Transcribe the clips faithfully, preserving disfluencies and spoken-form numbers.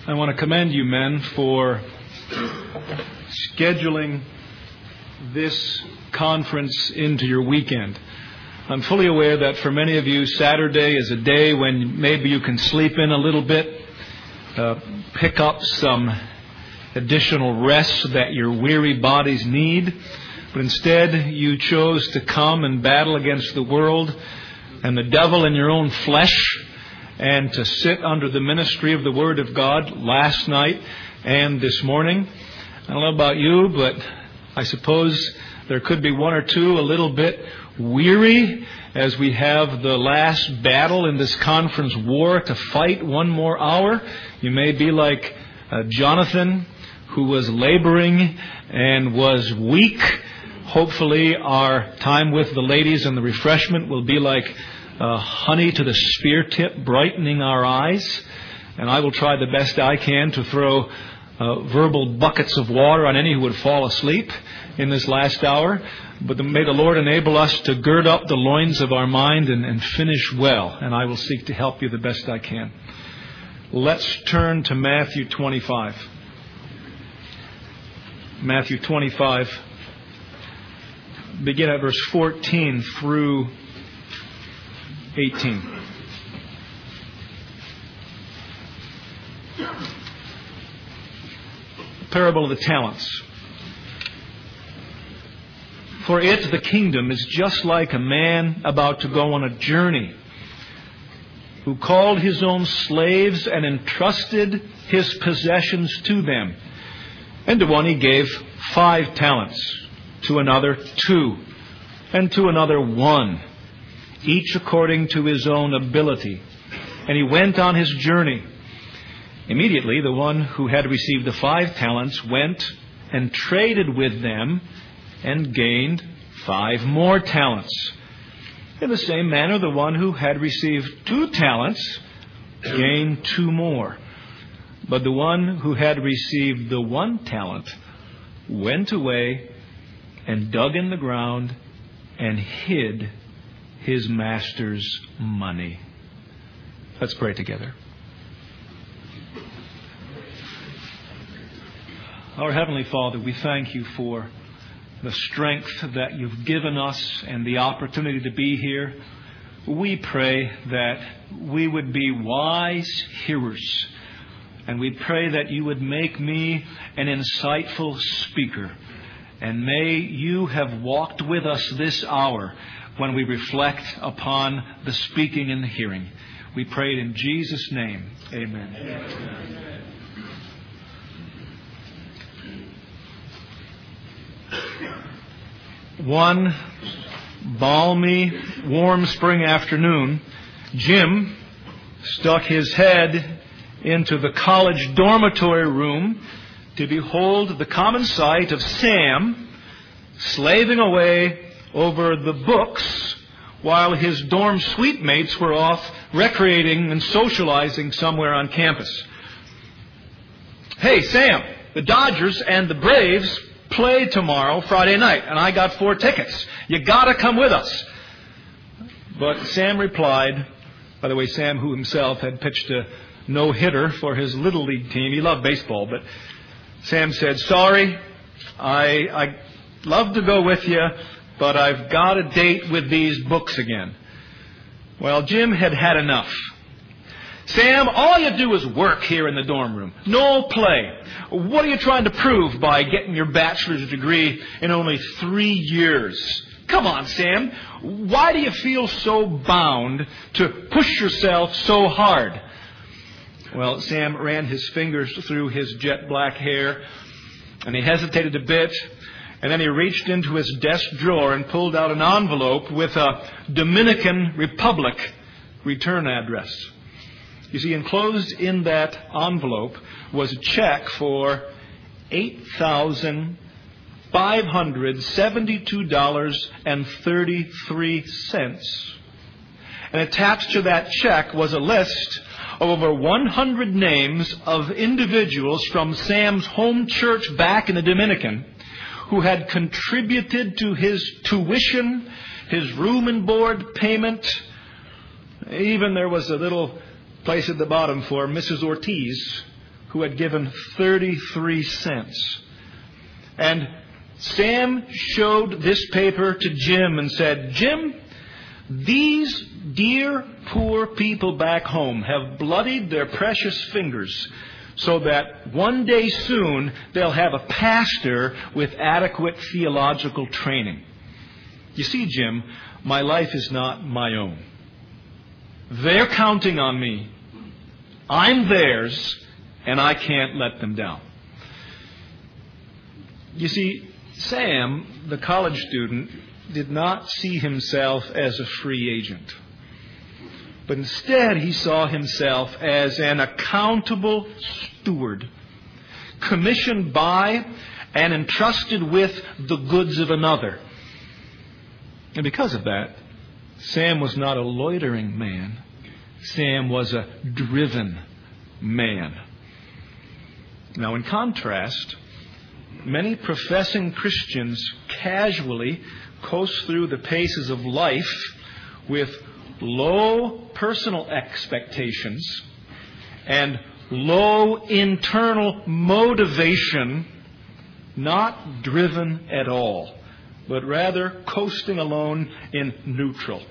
I want to commend you men for scheduling this conference into your weekend. I'm fully aware that for many of you, Saturday is a day when maybe you can sleep in a little bit, uh, pick up some additional rest that your weary bodies need. But instead, you chose to come and battle against the world and the devil in your own flesh, and to sit under the ministry of the Word of God last night and this morning. I don't know about you, but I suppose there could be one or two a little bit weary as we have the last battle in this conference war to fight one more hour. You may be like uh, Jonathan, who was laboring and was weak. Hopefully our time with the ladies and the refreshment will be like Uh, honey to the spear tip, brightening our eyes. And I will try the best I can to throw uh, verbal buckets of water on any who would fall asleep in this last hour. But the, may the Lord enable us to gird up the loins of our mind and, and finish well. And I will seek to help you the best I can. Let's turn to Matthew twenty-five. Matthew twenty-five. Begin at verse fourteen through eighteen. Parable of the talents. For it, the kingdom, is just like a man about to go on a journey, who called his own slaves and entrusted his possessions to them. And to one he gave five talents, to another two, and to another one, each according to his own ability. And he went on his journey. Immediately, the one who had received the five talents went and traded with them and gained five more talents. In the same manner, the one who had received two talents gained two more. But the one who had received the one talent went away and dug in the ground and hid his master's money. Let's pray together. Our Heavenly Father, we thank you for the strength that you've given us and the opportunity to be here. We pray that we would be wise hearers, and we pray that you would make me an insightful speaker. And may you have walked with us this hour when we reflect upon the speaking and the hearing. We pray it in Jesus' name. Amen. Amen. One balmy, warm spring afternoon, Jim stuck his head into the college dormitory room to behold the common sight of Sam slaving away over the books while his dorm suite mates were off recreating and socializing somewhere on campus. Hey, Sam, the Dodgers and the Braves play tomorrow, Friday night, and I got four tickets. You gotta come with us. But Sam replied, by the way, Sam, who himself had pitched a no-hitter for his Little League team. He loved baseball, but Sam said, sorry, I, I love to go with you, but I've got a date with these books again. Well, Jim had had enough. Sam, all you do is work here in the dorm room. No play. What are you trying to prove by getting your bachelor's degree in only three years? Come on, Sam. Why do you feel so bound to push yourself so hard? Well, Sam ran his fingers through his jet black hair, and he hesitated a bit. And then he reached into his desk drawer and pulled out an envelope with a Dominican Republic return address. You see, enclosed in that envelope was a check for eight thousand five hundred seventy-two dollars and thirty-three cents. And attached to that check was a list of over one hundred names of individuals from Sam's home church back in the Dominican who had contributed to his tuition, his room and board payment. Even there was a little place at the bottom for Missus Ortiz, who had given thirty-three cents. And Sam showed this paper to Jim and said, "Jim, these dear poor people back home have bloodied their precious fingers so that one day soon they'll have a pastor with adequate theological training. You see, Jim, my life is not my own. They're counting on me. I'm theirs, and I can't let them down." You see, Sam, the college student, did not see himself as a free agent. But instead, he saw himself as an accountable steward, commissioned by and entrusted with the goods of another. And because of that, Sam was not a loitering man. Sam was a driven man. Now, in contrast, many professing Christians casually coast through the paces of life with low personal expectations and low internal motivation, not driven at all, but rather coasting alone in neutral.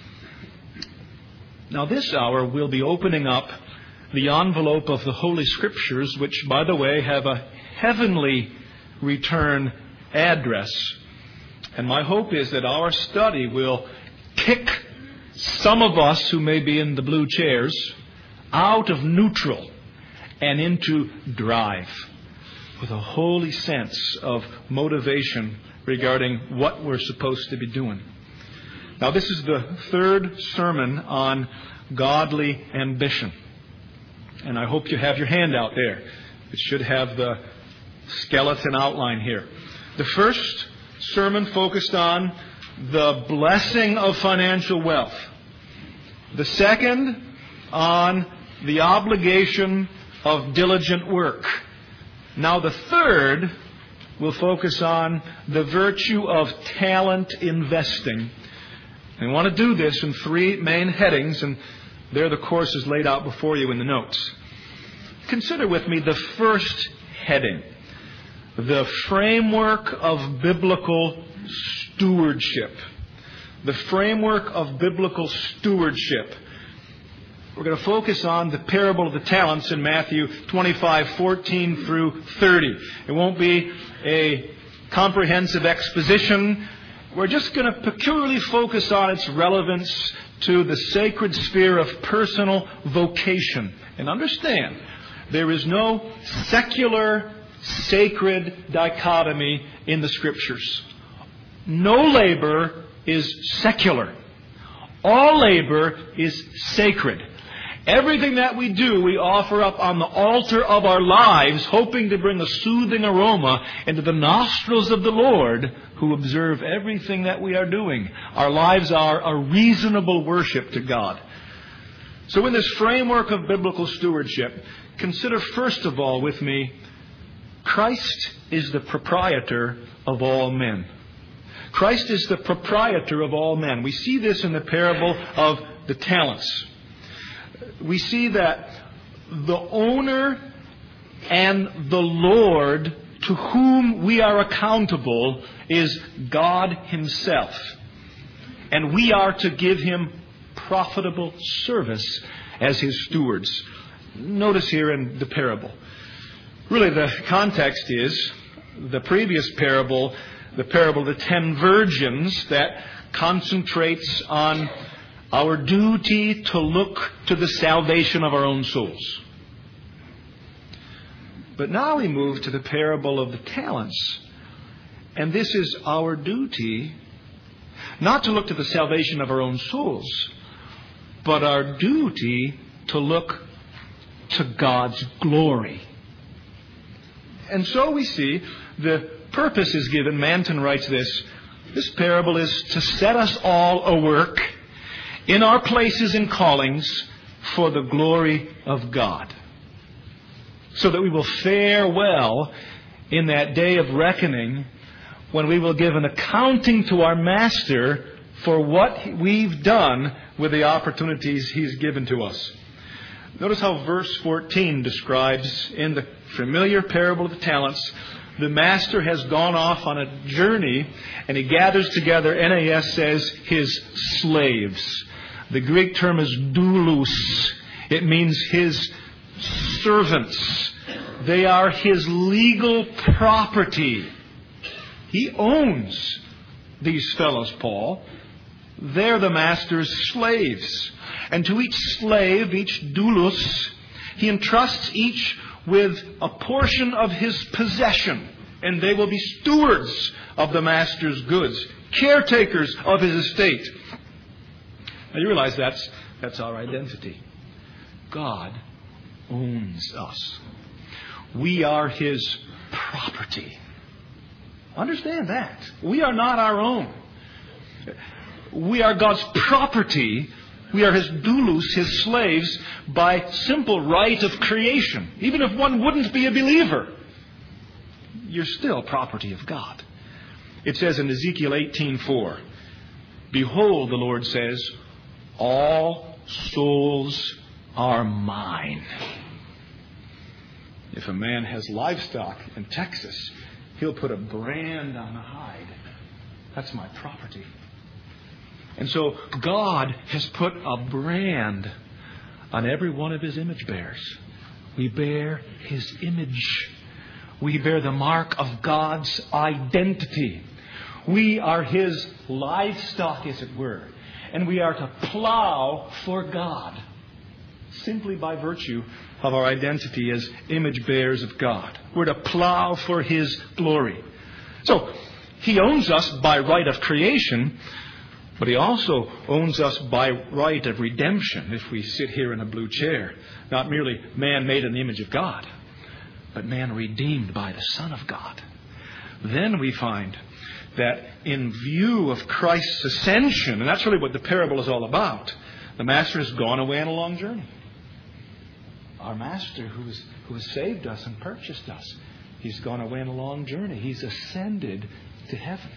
Now, this hour we'll be opening up the envelope of the Holy Scriptures, which, by the way, have a heavenly return address. And my hope is that our study will kick some of us who may be in the blue chairs out of neutral and into drive with a holy sense of motivation regarding what we're supposed to be doing. Now, this is the third sermon on godly ambition. And I hope you have your handout there. It should have the skeleton outline here. The first sermon focused on the blessing of financial wealth. The second on the obligation of diligent work. Now the third will focus on the virtue of talent investing. And we want to do this in three main headings, and there the course is laid out before you in the notes. Consider with me the first heading, the framework of biblical stewardship. The framework of biblical stewardship. We're going to focus on the parable of the talents in Matthew twenty-five, fourteen through thirty. It won't be a comprehensive exposition. We're just going to peculiarly focus on its relevance to the sacred sphere of personal vocation. And understand, there is no secular, sacred dichotomy in the Scriptures. No labor is secular. All labor is sacred. Everything that we do, we offer up on the altar of our lives, hoping to bring a soothing aroma into the nostrils of the Lord, who observe everything that we are doing. Our lives are a reasonable worship to God. So in this framework of biblical stewardship, consider first of all with me, Christ is the proprietor of all men. Christ is the proprietor of all men. We see this in the parable of the talents. We see that the owner and the Lord to whom we are accountable is God Himself. And we are to give Him profitable service as His stewards. Notice here in the parable. Really, the context is the previous parable, the parable of the ten virgins, that concentrates on our duty to look to the salvation of our own souls. But now we move to the parable of the talents. And this is our duty, not to look to the salvation of our own souls, but our duty to look to God's glory. And so we see the purpose is given. Manton writes this. This parable is to set us all a work in our places and callings for the glory of God, so that we will fare well in that day of reckoning, when we will give an accounting to our Master for what we've done with the opportunities He's given to us. Notice how verse fourteen describes in the familiar parable of the talents, the master has gone off on a journey and he gathers together, N A S says, his slaves. The Greek term is doulos. It means his servants. They are his legal property. He owns these fellows, Paul. They're the master's slaves. And to each slave, each doulos, he entrusts each with a portion of his possession. And they will be stewards of the master's goods, caretakers of his estate. Now you realize that's, that's our identity. God owns us. We are his property. Understand that. We are not our own. We are God's property. We are his doulos, his slaves, by simple right of creation. Even if one wouldn't be a believer, you're still property of God. It says in Ezekiel eighteen four, "Behold," the Lord says, "all souls are mine." If a man has livestock in Texas, he'll put a brand on the hide. That's my property. And so God has put a brand on every one of his image bearers. We bear his image. We bear the mark of God's identity. We are his livestock, as it were. And we are to plow for God, simply by virtue of our identity as image bearers of God. We're to plow for his glory. So, he owns us by right of creation, but he also owns us by right of redemption if we sit here in a blue chair. Not merely man made in the image of God, but man redeemed by the Son of God. Then we find that in view of Christ's ascension, and that's really what the parable is all about, the Master has gone away on a long journey. Our Master who has, who has saved us and purchased us, he's gone away on a long journey. He's ascended to heaven.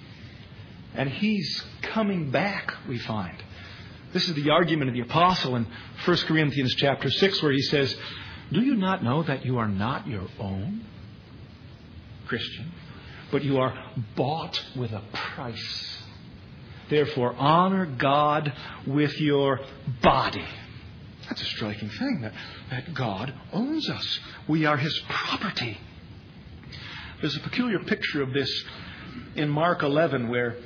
And he's coming back, we find. This is the argument of the apostle in First Corinthians chapter six, where he says, "Do you not know that you are not your own, Christian, but you are bought with a price? Therefore, honor God with your body." That's a striking thing, that, that God owns us. We are his property. There's a peculiar picture of this in Mark eleven, where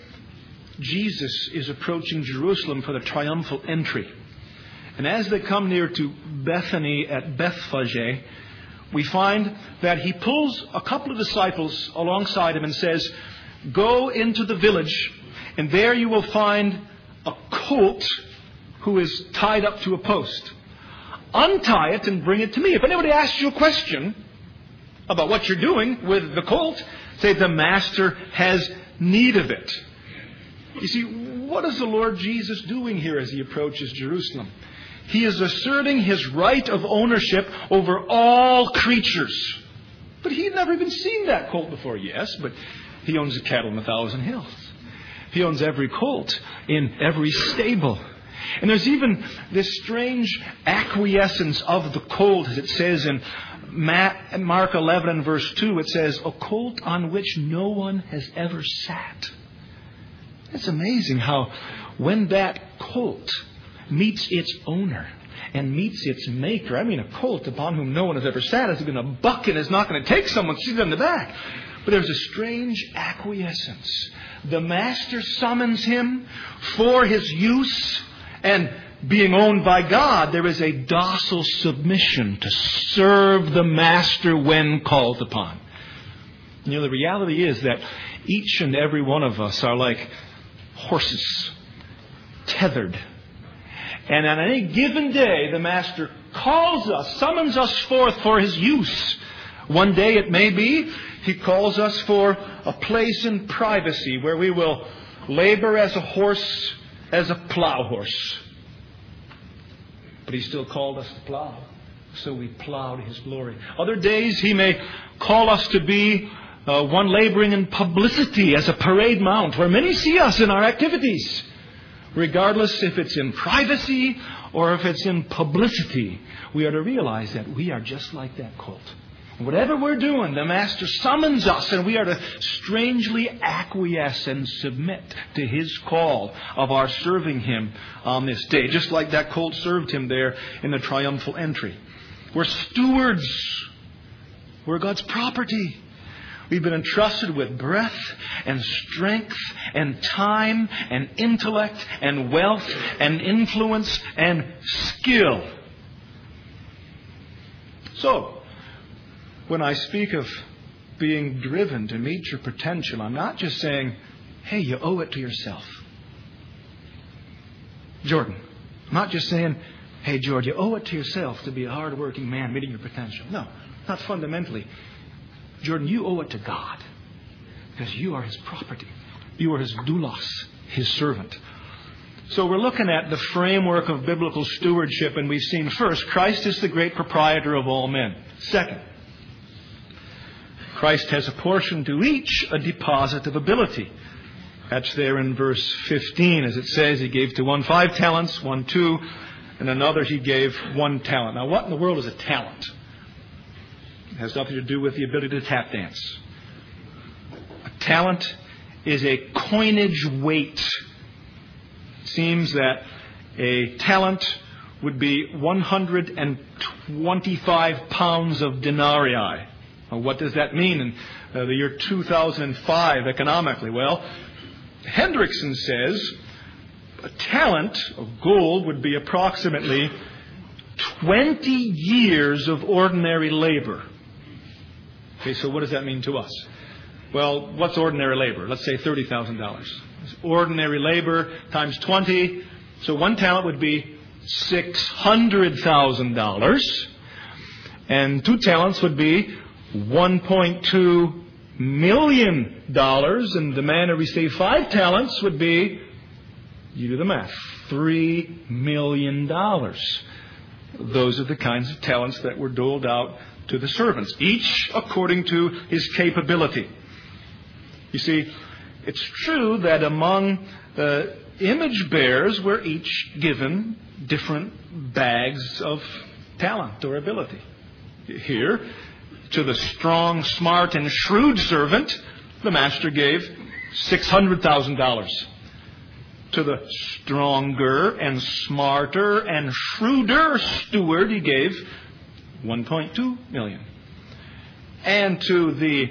Jesus is approaching Jerusalem for the triumphal entry. And as they come near to Bethany at Bethphage, we find that he pulls a couple of disciples alongside him and says, "Go into the village, and there you will find a colt who is tied up to a post. Untie it and bring it to me. If anybody asks you a question about what you're doing with the colt, say, the Master has need of it." You see, what is the Lord Jesus doing here as he approaches Jerusalem? He is asserting his right of ownership over all creatures. But he had never even seen that colt before. Yes, but he owns the cattle in a thousand hills. He owns every colt in every stable. And there's even this strange acquiescence of the colt, as it says in Mark eleven and verse two. It says, "A colt on which no one has ever sat." It's amazing how when that colt meets its owner and meets its maker, I mean a colt upon whom no one has ever sat is going to buck and is not going to take someone seated on the back. But there's a strange acquiescence. The Master summons him for his use, and being owned by God, there is a docile submission to serve the Master when called upon. You know, the reality is that each and every one of us are like horses, tethered. And on any given day, the Master calls us, summons us forth for his use. One day it may be he calls us for a place in privacy where we will labor as a horse, as a plow horse. But he still called us to plow, so we plowed his glory. Other days he may call us to be uh, one laboring in publicity as a parade mount, where many see us in our activities, regardless if it's in privacy or if it's in publicity, we are to realize that we are just like that colt. Whatever we're doing, the Master summons us, and we are to strangely acquiesce and submit to His call of our serving Him on this day, just like that colt served Him there in the triumphal entry. We're stewards. We're God's property. We've been entrusted with breath and strength and time and intellect and wealth and influence and skill. So, when I speak of being driven to meet your potential, I'm not just saying, hey, you owe it to yourself. Jordan, I'm not just saying, hey, George, you owe it to yourself to be a hard-working man meeting your potential. No, not fundamentally. Jordan, you owe it to God because you are His property. You are His doulos, His servant. So we're looking at the framework of biblical stewardship, and we've seen first, Christ is the great proprietor of all men. Second, Christ has apportioned to each a deposit of ability. That's there in verse fifteen, as it says, He gave to one five talents, one two, and another He gave one talent. Now, what in the world is a talent? It has nothing to do with the ability to tap dance. A talent is a coinage weight. It seems that a talent would be one hundred twenty-five pounds of denarii. Well, what does that mean in uh, the year two thousand five economically? Well, Hendrickson says a talent of gold would be approximately twenty years of ordinary labor. Okay, so what does that mean to us? Well, what's ordinary labor? Let's say thirty thousand dollars. Ordinary labor times twenty. So one talent would be six hundred thousand dollars. And two talents would be one point two million dollars. And the man who received five talents would be, you do the math, three million dollars. Those are the kinds of talents that were doled out to the servants, each according to his capability. You see, it's true that among the image bearers were each given different bags of talent or ability. Here, to the strong, smart, and shrewd servant, the master gave six hundred thousand dollars. To the stronger and smarter and shrewder steward, he gave one point two million dollars. And to the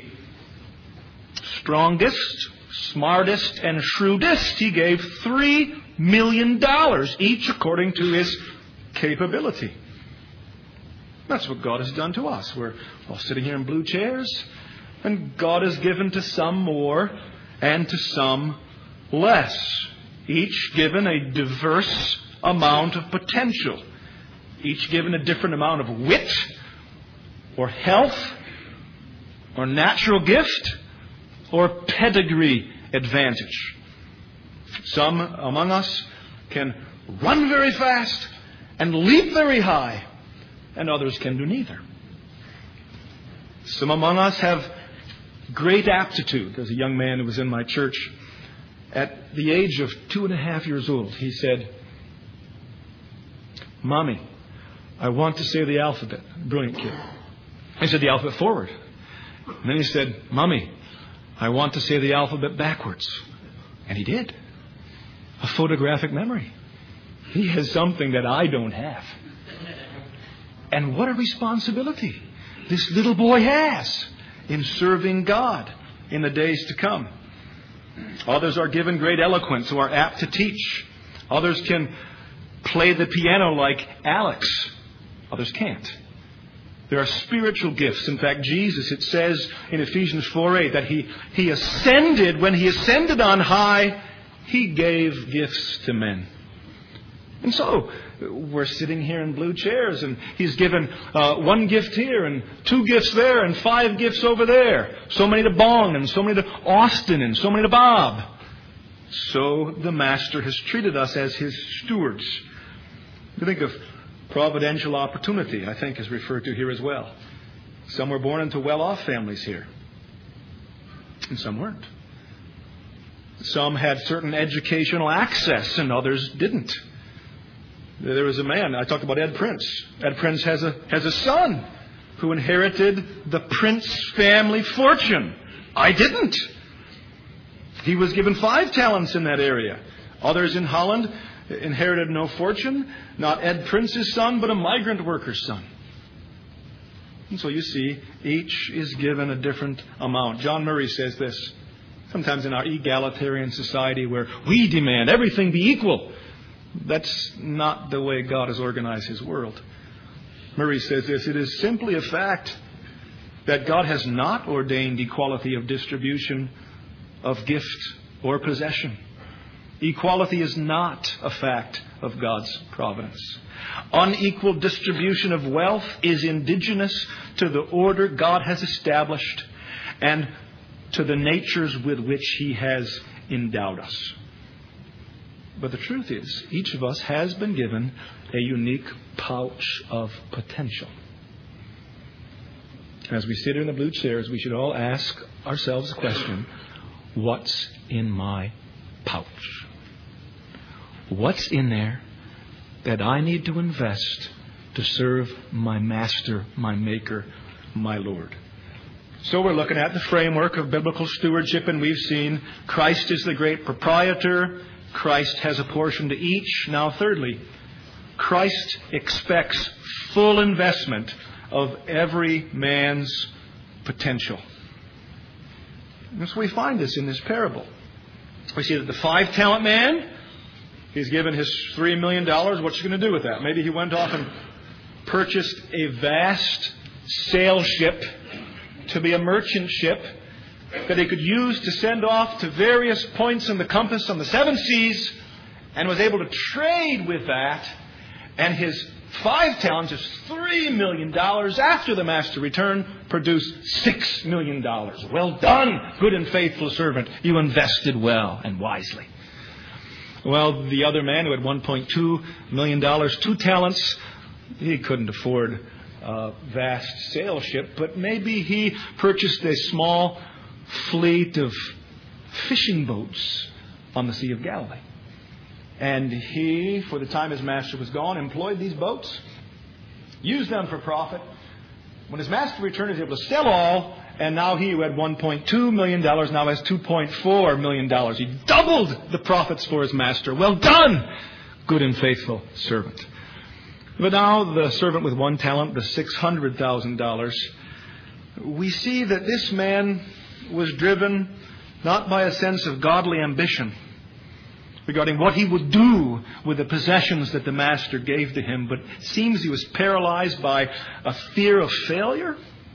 strongest, smartest, and shrewdest, he gave three million dollars, each according to his capability. That's what God has done to us. We're all sitting here in blue chairs, and God has given to some more and to some less, each given a diverse amount of potential, each given a different amount of wit or health or natural gift or pedigree advantage. Some among us can run very fast and leap very high, and others can do neither. Some among us have great aptitude. There's a young man who was in my church. At the age of two and a half years old, he said, "Mommy, I want to say the alphabet." Brilliant kid. He said the alphabet forward. And then he said, "Mommy, I want to say the alphabet backwards." And he did. A photographic memory. He has something that I don't have. And what a responsibility this little boy has in serving God in the days to come. Others are given great eloquence who are apt to teach. Others can play the piano like Alex. Others can't. There are spiritual gifts. In fact, Jesus, it says in Ephesians four eight that he, he ascended. When He ascended on high, He gave gifts to men. And so, we're sitting here in blue chairs, and He's given uh, one gift here, and two gifts there, and five gifts over there. So many to Bong, and so many to Austin, and so many to Bob. So the Master has treated us as His stewards. You think of providential opportunity, I think, is referred to here as well. Some were born into well-off families here, and some weren't. Some had certain educational access, and others didn't. There was a man, I talked about Ed Prince. Ed Prince has a, has a son who inherited the Prince family fortune. I didn't. He was given five talents in that area. Others in Holland inherited no fortune. Not Ed Prince's son, but a migrant worker's son. And so you see, each is given a different amount. John Murray says this. Sometimes in our egalitarian society where we demand everything be equal, that's not the way God has organized His world. Murray says this, it is simply a fact that God has not ordained equality of distribution of gift or possession. Equality is not a fact of God's providence. Unequal distribution of wealth is indigenous to the order God has established and to the natures with which He has endowed us. But the truth is, each of us has been given a unique pouch of potential. As we sit in the blue chairs, we should all ask ourselves the question, what's in my pouch? What's in there that I need to invest to serve my Master, my Maker, my Lord? So we're looking at the framework of biblical stewardship, and we've seen Christ is the great proprietor. Christ has a portion to each. Now, thirdly, Christ expects full investment of every man's potential. And so we find this in this parable. We see that the five-talent man, he's given his three million dollars. What's he going to do with that? Maybe he went off and purchased a vast sail ship to be a merchant ship that he could use to send off to various points in the compass on the seven seas, and was able to trade with that. And his five talents, his three million dollars, after the master returned, produced six million dollars. Well done, good and faithful servant. You invested well and wisely. Well, the other man who had one point two million dollars, two talents, he couldn't afford a vast sail ship, but maybe he purchased a small fleet of fishing boats on the Sea of Galilee. And he, for the time his master was gone, employed these boats, used them for profit. When his master returned, he was able to sell all, and now he who had one point two million dollars now has two point four million dollars. He doubled the profits for his master. Well done, good and faithful servant. But now the servant with one talent, the six hundred thousand dollars, we see that this man was driven not by a sense of godly ambition regarding what he would do with the possessions that the master gave to him, but it seems he was paralyzed by a fear of failure.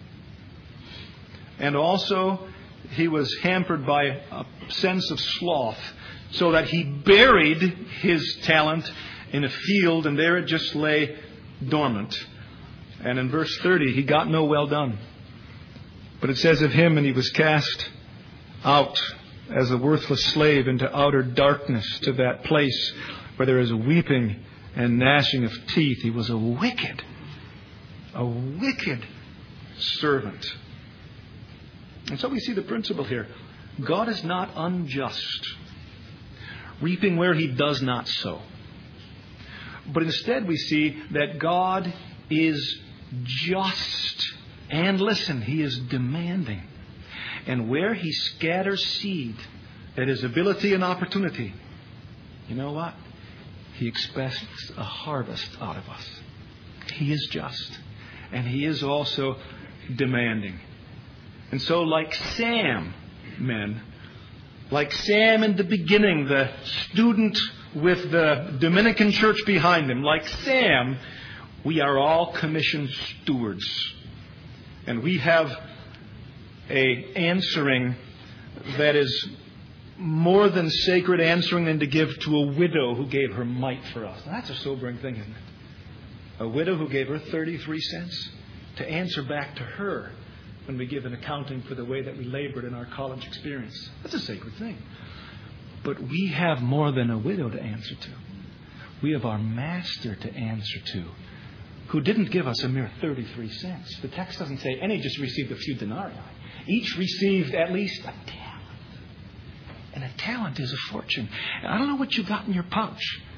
And also he was hampered by a sense of sloth, so that he buried his talent in a field, and there it just lay dormant. And in verse thirty, he got no well done. But it says of him, and he was cast out as a worthless slave into outer darkness, to that place where there is weeping and gnashing of teeth. He was a wicked, a wicked servant. And so we see the principle here. God is not unjust, reaping where He does not sow. But instead we see that God is just. And listen, He is demanding. And where He scatters seed, that is ability and opportunity, you know what? He expects a harvest out of us. He is just. And He is also demanding. And so like Sam, men, like Sam in the beginning, the student with the Dominican church behind him, like Sam, we are all commissioned stewards. And we have a answering that is more than sacred answering than to give to a widow who gave her mite for us. Now, that's a sobering thing, isn't it? A widow who gave her thirty-three cents to answer back to her when we give an accounting for the way that we labored in our college experience. That's a sacred thing. But we have more than a widow to answer to. We have our Master to answer to, who didn't give us a mere thirty-three cents. The text doesn't say any just received a few denarii. Each received at least a talent. And a talent is a fortune. And I don't know what you got in your pouch,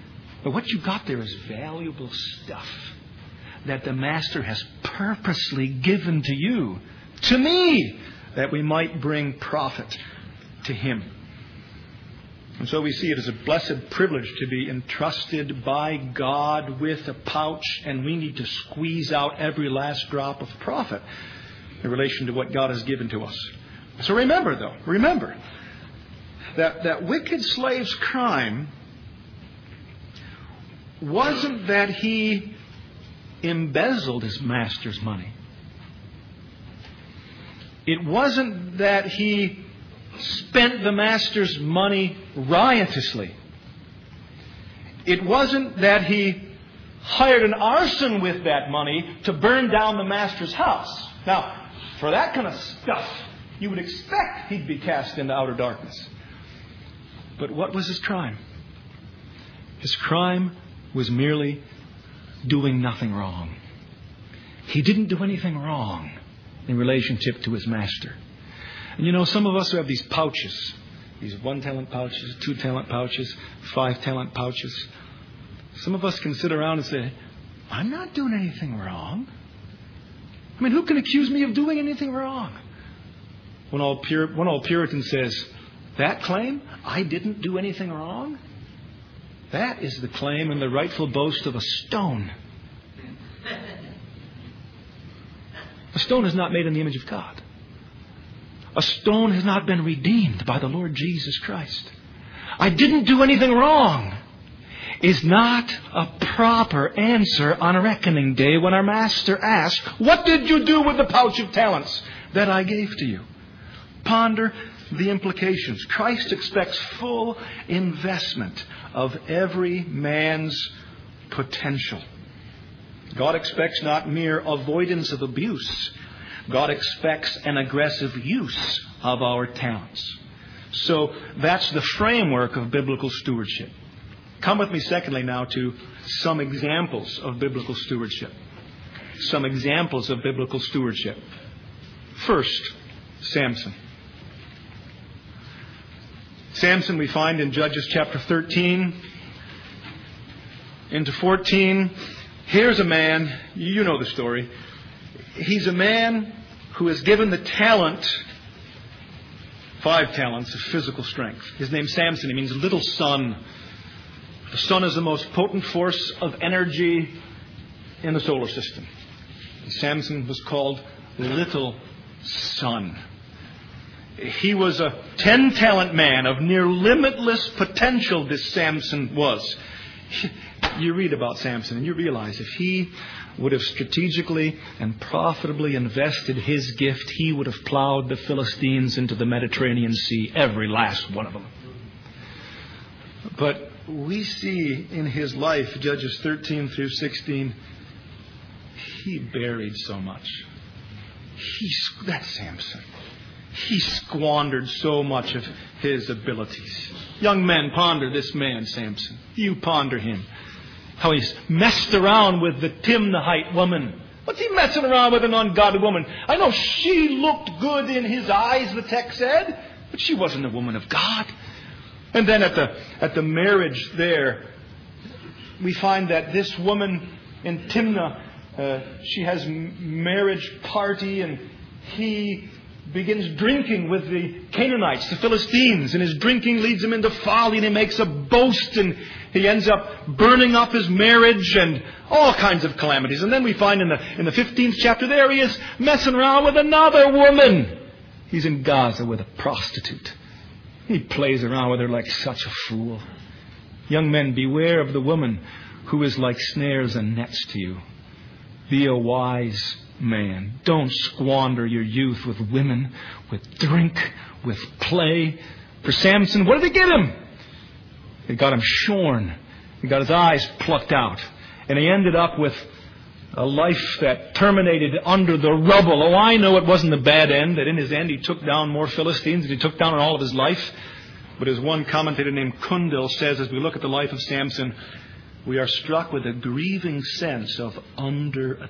But what you got there is valuable stuff that the Master has purposely given to you, to me, that we might bring profit to Him. And so we see it as a blessed privilege to be entrusted by God with a pouch, and we need to squeeze out every last drop of profit in relation to what God has given to us. So remember, though, remember that that wicked slave's crime wasn't that he embezzled his master's money. It wasn't that he spent the master's money riotously. It wasn't that he hired an arson with that money to burn down the master's house. Now, for that kind of stuff, you would expect he'd be cast into outer darkness. But what was his crime? His crime was merely doing nothing wrong. He didn't do anything wrong in relationship to his master. And you know, some of us who have these pouches, these one talent pouches, two talent pouches, five talent pouches, some of us can sit around and say, I'm not doing anything wrong. I mean, who can accuse me of doing anything wrong? One old, Pur- one old Puritan says, that claim, I didn't do anything wrong, that is the claim and the rightful boast of a stone. A stone is not made in the image of God. A stone has not been redeemed by the Lord Jesus Christ. I didn't do anything wrong is not a proper answer on a reckoning day when our Master asks, what did you do with the pouch of talents that I gave to you? Ponder the implications. Christ expects full investment of every man's potential. God expects not mere avoidance of abuse. God expects an aggressive use of our talents. So that's the framework of biblical stewardship. Come with me, secondly, now to some examples of biblical stewardship. Some examples of biblical stewardship. First, Samson. Samson we find in Judges chapter thirteen into fourteen. Here's a man, you know the story. He's a man who is given the talent, five talents of physical strength. His name's Samson. He means little sun. The sun is the most potent force of energy in the solar system. And Samson was called Little Sun. He was a ten-talent man of near limitless potential, this Samson was. You read about Samson and you realize if he would have strategically and profitably invested his gift, he would have plowed the Philistines into the Mediterranean Sea, every last one of them. But we see in his life, Judges thirteen through sixteen, he buried so much. He, that's Samson. He squandered so much of his abilities. Young men, ponder this man, Samson. You ponder him. How he's messed around with the Timnahite woman. What's he messing around with an ungodly woman? I know she looked good in his eyes, the text said, but she wasn't a woman of God. And then at the at the marriage there, we find that this woman in Timnah, uh, she has a marriage party, and he begins drinking with the Canaanites, the Philistines, and his drinking leads him into folly, and he makes a boast, and he ends up burning up his marriage and all kinds of calamities. And then we find in the in the fifteenth chapter, there he is messing around with another woman. He's in Gaza with a prostitute. He plays around with her like such a fool. Young men, beware of the woman who is like snares and nets to you. Be a wise man. Don't squander your youth with women, with drink, with play. For Samson, what did they get him? They got him shorn. They got his eyes plucked out. And he ended up with a life that terminated under the rubble. Oh, I know it wasn't a bad end, that in his end he took down more Philistines than he took down in all of his life. But as one commentator named Kundal says, as we look at the life of Samson, we are struck with a grieving sense of underachievement.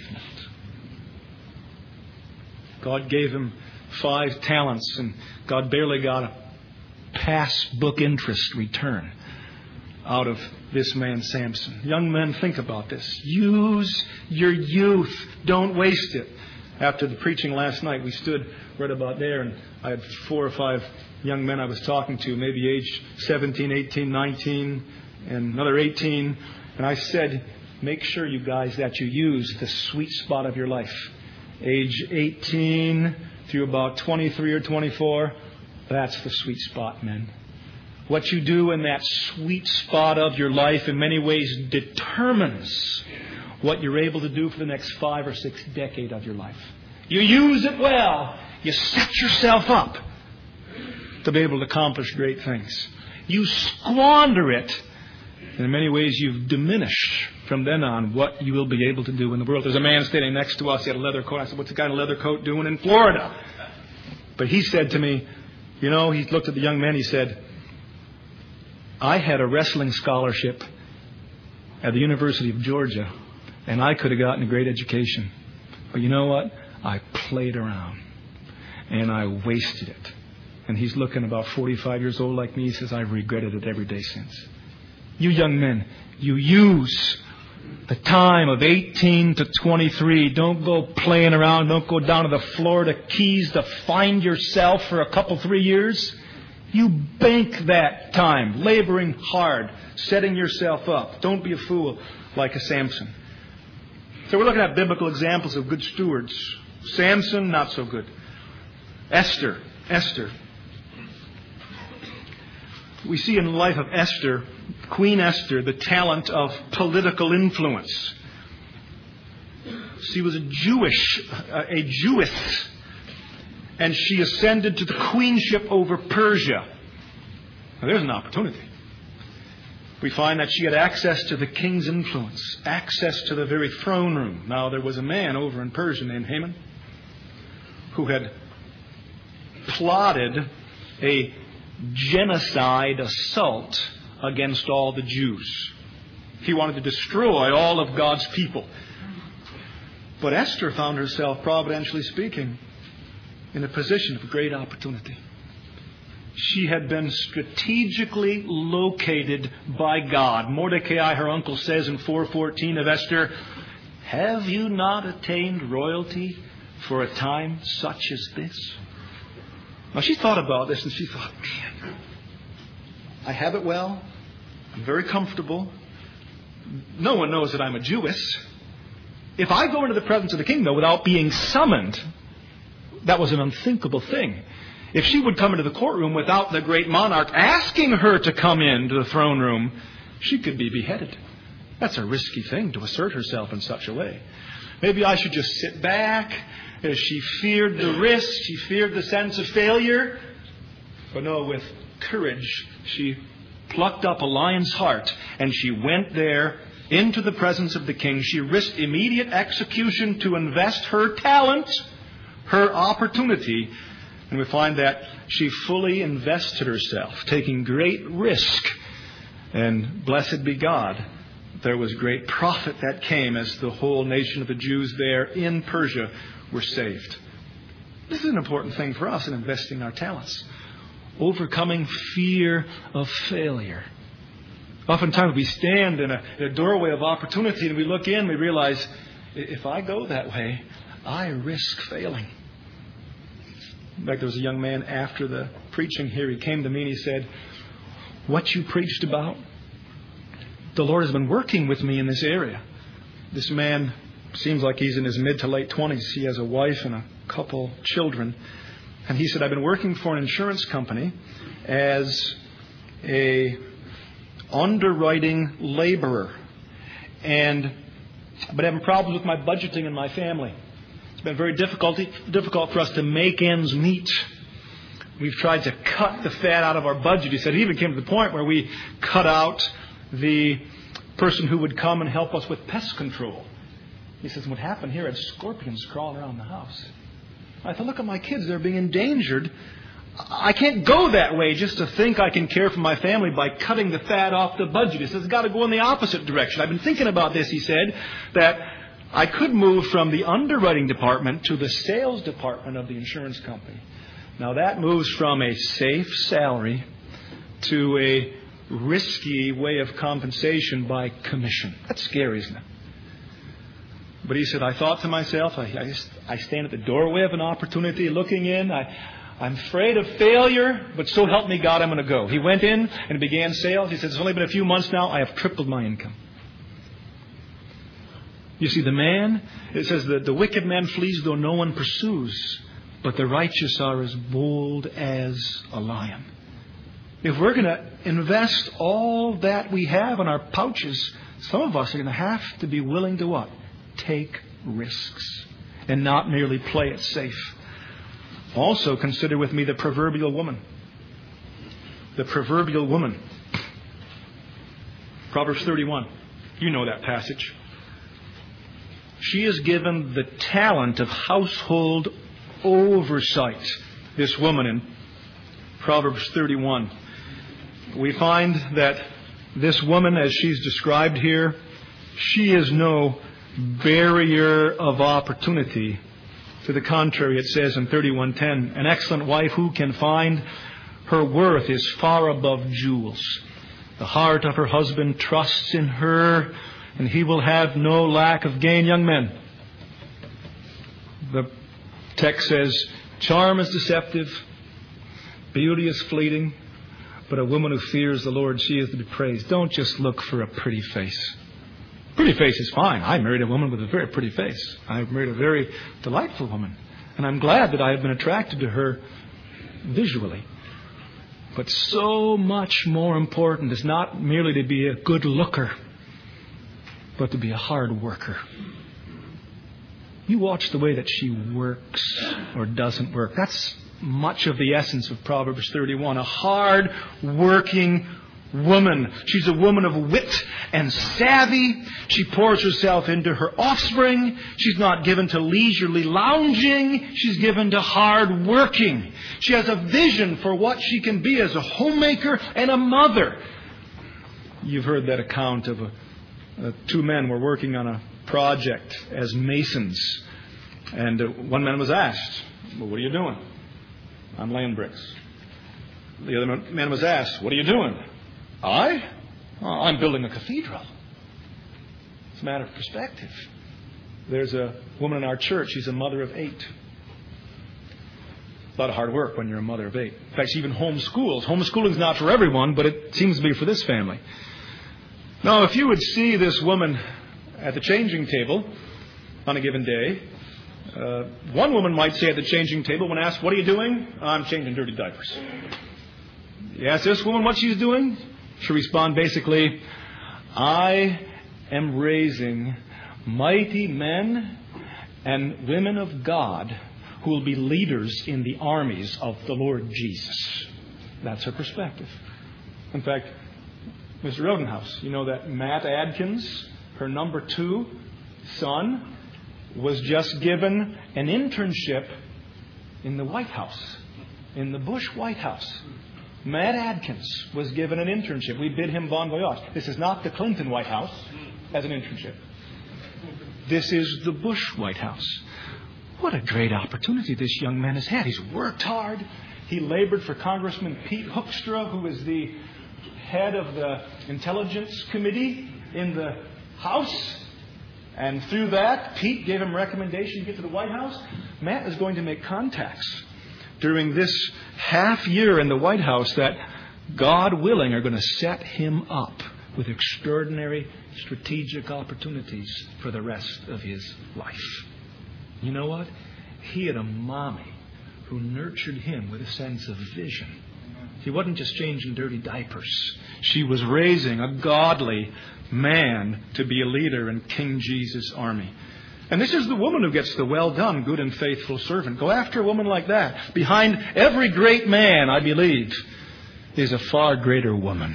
God gave him five talents, and God barely got a passbook interest return out of this man Samson. Young men, think about this. Use your youth. Don't waste it. After the preaching last night, we stood right about there, and I had four or five young men I was talking to, maybe age seventeen, eighteen, nineteen, and another eighteen. And I said, make sure, you guys, that you use the sweet spot of your life. Age eighteen through about twenty-three or twenty-four, that's the sweet spot, men. What you do in that sweet spot of your life in many ways determines what you're able to do for the next five or six decades of your life. You use it well. You set yourself up to be able to accomplish great things. You squander it, and in many ways you've diminished from then on what you will be able to do in the world. There's a man standing next to us. He had a leather coat. I said, what's the guy in a leather coat doing in Florida? But he said to me, you know, he looked at the young man. He said, I had a wrestling scholarship at the University of Georgia, and I could have gotten a great education. But you know what? I played around, and I wasted it. And he's looking about forty-five years old like me. He says, I've regretted it every day since. You young men, you use the time of eighteen to twenty-three. Don't go playing around. Don't go down to the Florida Keys to find yourself for a couple, three years. You bank that time, laboring hard, setting yourself up. Don't be a fool like a Samson. So we're looking at biblical examples of good stewards. Samson, not so good. Esther, Esther. We see in the life of Esther, Queen Esther, the talent of political influence. She was a Jewish, a Jewess, and she ascended to the queenship over Persia. Now, there's an opportunity. We find that she had access to the king's influence, access to the very throne room. Now, there was a man over in Persia named Haman who had plotted a genocide assault against all the Jews. He wanted to destroy all of God's people. But Esther found herself, providentially speaking, in a position of great opportunity. She had been strategically located by God. Mordecai, her uncle, says in four fourteen of Esther, have you not attained royalty for a time such as this? Now, she thought about this and she thought, man, I have it well. I'm very comfortable. No one knows that I'm a Jewess. If I go into the presence of the king, though, without being summoned, that was an unthinkable thing. If she would come into the courtroom without the great monarch asking her to come into the throne room, she could be beheaded. That's a risky thing to assert herself in such a way. Maybe I should just sit back. She feared the risk. She feared the sense of failure. But no, with courage, she plucked up a lion's heart and she went there into the presence of the king. She risked immediate execution to invest her talent, her opportunity. And we find that she fully invested herself, taking great risk. And blessed be God, there was great profit that came as the whole nation of the Jews there in Persia were saved. This is an important thing for us in investing our talents. Overcoming fear of failure. Oftentimes we stand in a, in a doorway of opportunity and we look in and we realize, if I go that way, I risk failing. In fact, there was a young man after the preaching here. He came to me and he said, what you preached about, the Lord has been working with me in this area. This man seems like he's in his mid to late twenties. He has a wife and a couple children. And he said, I've been working for an insurance company as a underwriting laborer. And I've been having problems with my budgeting and my family. It's been very difficult, difficult for us to make ends meet. We've tried to cut the fat out of our budget. He said it even came to the point where we cut out the person who would come and help us with pest control. He says, what happened here? I had scorpions crawling around the house. I thought, look at my kids. They're being endangered. I can't go that way just to think I can care for my family by cutting the fat off the budget. He says, it's got to go in the opposite direction. I've been thinking about this, he said, that I could move from the underwriting department to the sales department of the insurance company. Now that moves from a safe salary to a risky way of compensation by commission. That's scary, isn't it? But he said, I thought to myself, I, I, I stand at the doorway of an opportunity looking in. I, I'm afraid of failure, but so help me God, I'm going to go. He went in and began sales. He said, it's only been a few months now. I have tripled my income. You see, the man, it says that the wicked man flees though no one pursues, but the righteous are as bold as a lion. If we're going to invest all that we have in our pouches, some of us are going to have to be willing to what? Take risks and not merely play it safe. Also consider with me the proverbial woman. The proverbial woman. Proverbs thirty-one. You know that passage. She is given the talent of household oversight. This woman in Proverbs thirty-one. We find that this woman, as she's described here, she is no barrier of opportunity. To the contrary, it says in thirty-one ten, an excellent wife who can find? Her worth is far above jewels. The heart of her husband trusts in her, and he will have no lack of gain. Young men, the text says, charm is deceptive, beauty is fleeting, but a woman who fears the Lord, she is to be praised. Don't just look for a pretty face. Pretty face is fine. I married a woman with a very pretty face. I married a very delightful woman. And I'm glad that I have been attracted to her visually. But so much more important is not merely to be a good looker, but to be a hard worker. You watch the way that she works or doesn't work. That's much of the essence of Proverbs thirty-one. A hard working woman. She's a woman of wit and savvy. She pours herself into her offspring. She's not given to leisurely lounging. She's given to hard working. She has a vision for what she can be as a homemaker and a mother. You've heard that account of a, a, two men were working on a project as masons. And uh, one man was asked, well, what are you doing? I'm laying bricks. The other man was asked, what are you doing? I? Oh, I'm building a cathedral. It's a matter of perspective. There's a woman in our church. She's a mother of eight. A lot of hard work when you're a mother of eight. In fact, she even homeschools. Homeschooling's not for everyone, but it seems to be for this family. Now, if you would see this woman at the changing table on a given day, uh, one woman might say at the changing table when asked, what are you doing? I'm changing dirty diapers. You ask this woman what she's doing? She'll respond basically, I am raising mighty men and women of God who will be leaders in the armies of the Lord Jesus. That's her perspective. In fact, Mister Rodenhouse, you know that Matt Adkins, her number two son, was just given an internship in the White House, in the Bush White House. Matt Adkins was given an internship. We bid him bon voyage. This is not the Clinton White House as an internship. This is the Bush White House. What a great opportunity this young man has had. He's worked hard. He labored for Congressman Pete Hoekstra, who is the head of the Intelligence Committee in the House. And through that, Pete gave him a recommendation to get to the White House. Matt is going to make contacts during this half year in the White House that, God willing, are going to set him up with extraordinary strategic opportunities for the rest of his life. You know what? He had a mommy who nurtured him with a sense of vision. He wasn't just changing dirty diapers. She was raising a godly man to be a leader in King Jesus' army. And this is the woman who gets the well done, good and faithful servant. Go after a woman like that. Behind every great man, I believe, is a far greater woman.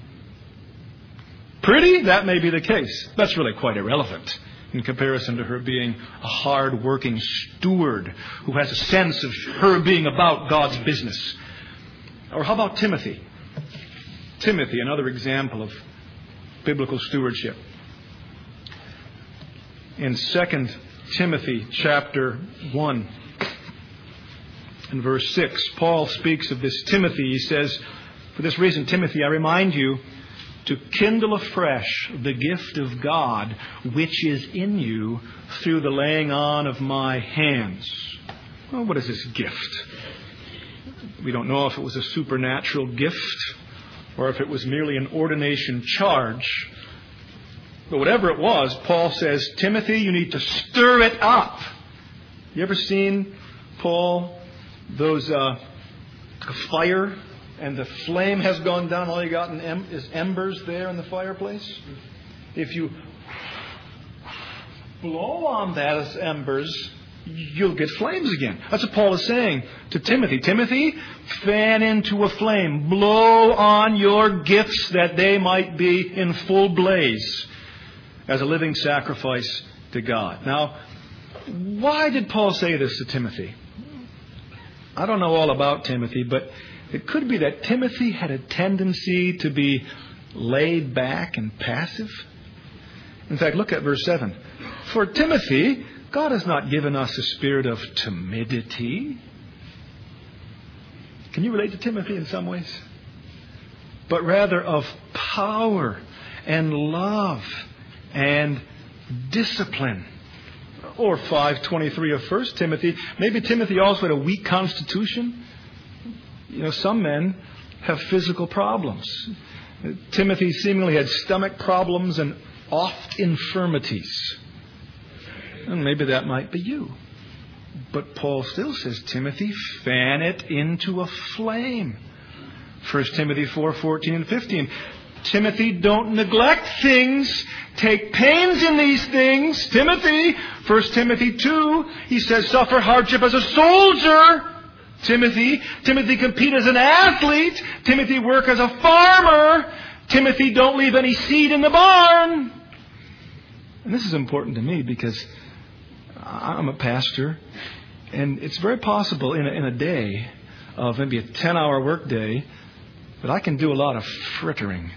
Pretty? That may be the case. That's really quite irrelevant in comparison to her being a hard-working steward who has a sense of her being about God's business. Or how about Timothy? Timothy, another example of biblical stewardship. In Second Timothy chapter one, in verse six, Paul speaks of this Timothy. He says, For this reason, Timothy, I remind you to kindle afresh the gift of God which is in you through the laying on of my hands. Well, what is this gift? We don't know if it was a supernatural gift or if it was merely an ordination charge. But whatever it was, Paul says, Timothy, you need to stir it up. You ever seen, Paul, those uh, fire and the flame has gone down, all you got in em- is embers there in the fireplace? If you blow on that as embers, you'll get flames again. That's what Paul is saying to Timothy. Timothy, fan into a flame. Blow on your gifts that they might be in full blaze as a living sacrifice to God. Now, why did Paul say this to Timothy? I don't know all about Timothy, but it could be that Timothy had a tendency to be laid back and passive. In fact, look at verse seven. For Timothy, God has not given us a spirit of timidity. Can you relate to Timothy in some ways? But rather of power and love and discipline. Or five twenty-three of First Timothy. Maybe Timothy also had a weak constitution. You know, some men have physical problems. Timothy seemingly had stomach problems and oft infirmities. And maybe that might be you. But Paul still says, Timothy, fan it into a flame. First Timothy four fourteen and fifteen. Timothy, don't neglect things. Take pains in these things. Timothy, First Timothy two, he says, suffer hardship as a soldier. Timothy, Timothy, compete as an athlete. Timothy, work as a farmer. Timothy, don't leave any seed in the barn. And this is important to me because I'm a pastor, and it's very possible in a, in a day of maybe a ten-hour work day that I can do a lot of frittering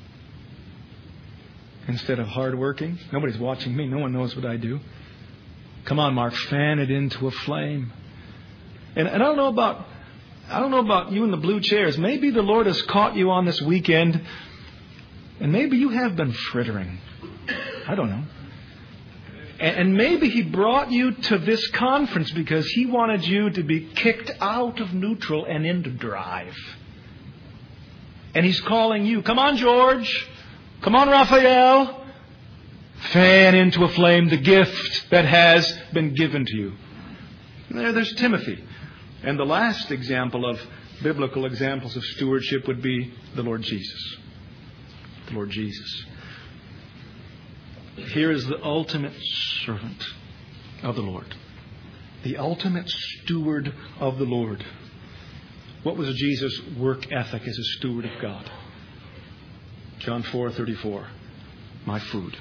instead of hard working. Nobody's watching me. No one knows what I do. Come on, Mark, fan it into a flame. And, and I don't know about I don't know about you in the blue chairs. Maybe the Lord has caught you on this weekend, and maybe you have been frittering. I don't know. And, and maybe He brought you to this conference because He wanted you to be kicked out of neutral and into drive. And He's calling you. Come on, George. Come on, Raphael. Fan into a flame the gift that has been given to you. There, there's Timothy. And the last example of biblical examples of stewardship would be the Lord Jesus. The Lord Jesus. Here is the ultimate servant of the Lord. The ultimate steward of the Lord. What was Jesus' work ethic as a steward of God? John four thirty-four. My food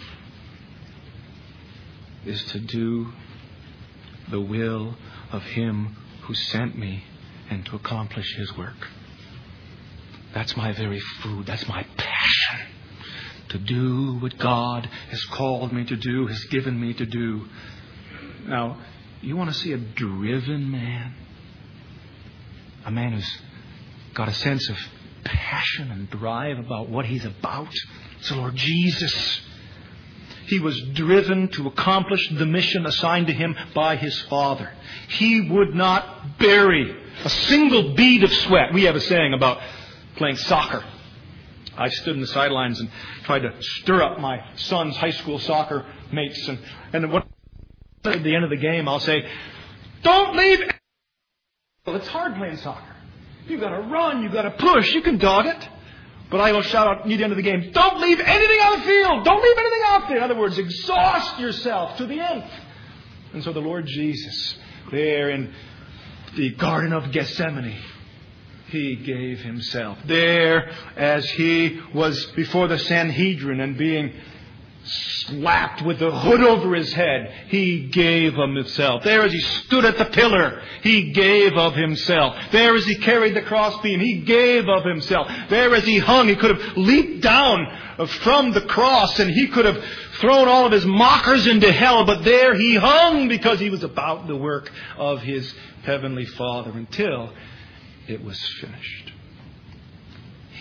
is to do the will of Him who sent me and to accomplish His work. That's my very food. That's my passion. To do what God has called me to do, has given me to do. Now, you want to see a driven man? A man who's got a sense of passion and drive about what he's about? It's the Lord Jesus. He was driven to accomplish the mission assigned to Him by His Father. He would not bury a single bead of sweat. We have a saying about playing soccer. I stood in the sidelines and tried to stir up my son's high school soccer mates. And, and what, at the end of the game, I'll say, don't leave. Well, it's hard playing soccer. You've got to run. You've got to push. You can dog it. But I will shout out near the end of the game, don't leave anything on the field. Don't leave anything out there. In other words, exhaust yourself to the nth. And so the Lord Jesus, there in the Garden of Gethsemane, He gave Himself. There, as He was before the Sanhedrin and being slapped with the hood over His head, He gave of Himself. There, as He stood at the pillar, He gave of Himself. There, as He carried the crossbeam, He gave of Himself. There, as He hung, He could have leaped down from the cross and He could have thrown all of His mockers into hell. But there He hung because He was about the work of His Heavenly Father until it was finished.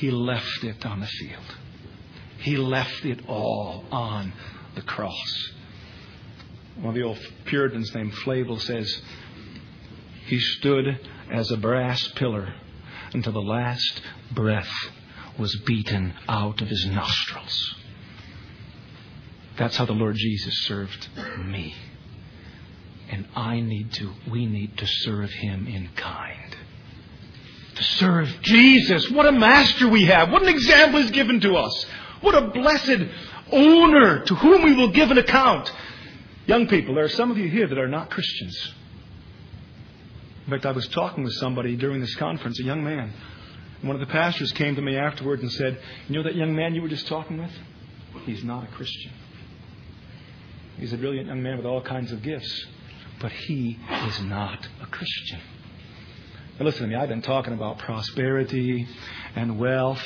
He left it on the field. He left it all on the cross. One of the old Puritans named Flavel says, He stood as a brass pillar until the last breath was beaten out of His nostrils. That's how the Lord Jesus served me. And I need to, we need to serve Him in kind. To serve Jesus. What a master we have. What an example He's given to us. What a blessed owner to whom we will give an account. Young people, there are some of you here that are not Christians. In fact, I was talking with somebody during this conference, a young man. And one of the pastors came to me afterwards and said, you know that young man you were just talking with? He's not a Christian. He's a brilliant young man with all kinds of gifts. But he is not a Christian. Now listen to me. I've been talking about prosperity and wealth.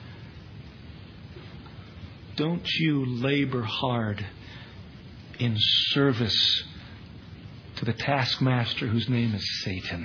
Don't you labor hard in service to the taskmaster whose name is Satan.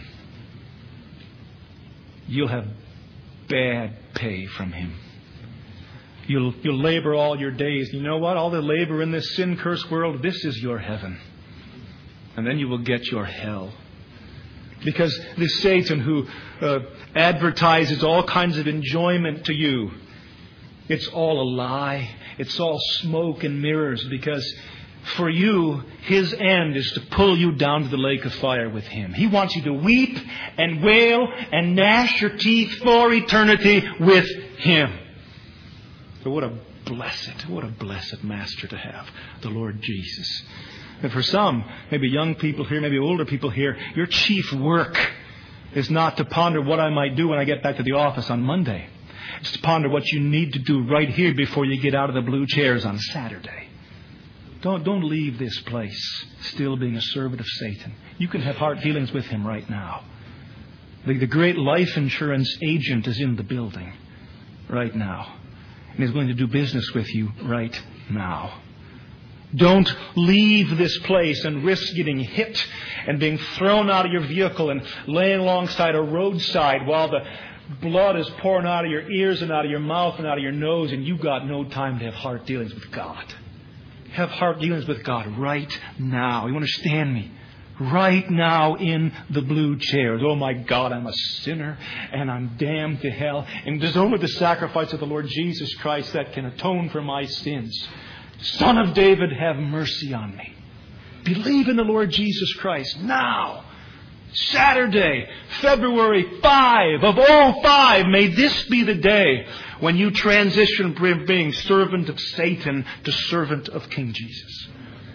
You'll have bad pay from him. You'll, you'll labor all your days. You know what? All the labor in this sin-cursed world, this is your heaven. And then you will get your hell. Because this Satan who uh, advertises all kinds of enjoyment to you, it's all a lie. It's all smoke and mirrors. Because for you, his end is to pull you down to the lake of fire with him. He wants you to weep and wail and gnash your teeth for eternity with him. So what a blessed, what a blessed master to have, the Lord Jesus. And for some, maybe young people here, maybe older people here, your chief work is not to ponder what I might do when I get back to the office on Monday. It's to ponder what you need to do right here before you get out of the blue chairs on Saturday. Don't, don't leave this place still being a servant of Satan. You can have hard feelings with him right now. The, the great life insurance agent is in the building right now. And he's willing to do business with you right now. Don't leave this place and risk getting hit and being thrown out of your vehicle and laying alongside a roadside while the blood is pouring out of your ears and out of your mouth and out of your nose, and you've got no time to have heart dealings with God. Have heart dealings with God right now. You understand me? Right now in the blue chairs. Oh my God, I'm a sinner and I'm damned to hell. And it is only the sacrifice of the Lord Jesus Christ that can atone for my sins. Son of David, have mercy on me. Believe in the Lord Jesus Christ now. Saturday, February fifth of oh five, may this be the day when you transition from being servant of Satan to servant of King Jesus.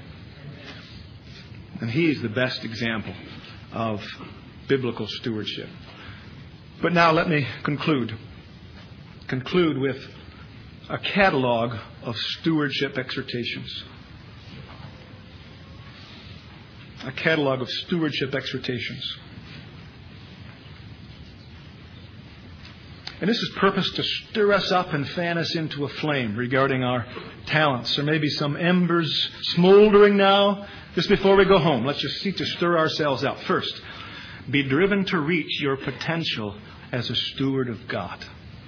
And he is the best example of biblical stewardship. But now let me conclude. Conclude with a catalog of stewardship exhortations. A catalog of stewardship exhortations. And this is purposed to stir us up and fan us into a flame regarding our talents. There may be some embers smoldering now. Just before we go home, let's just seek to stir ourselves up. First, be driven to reach your potential as a steward of God.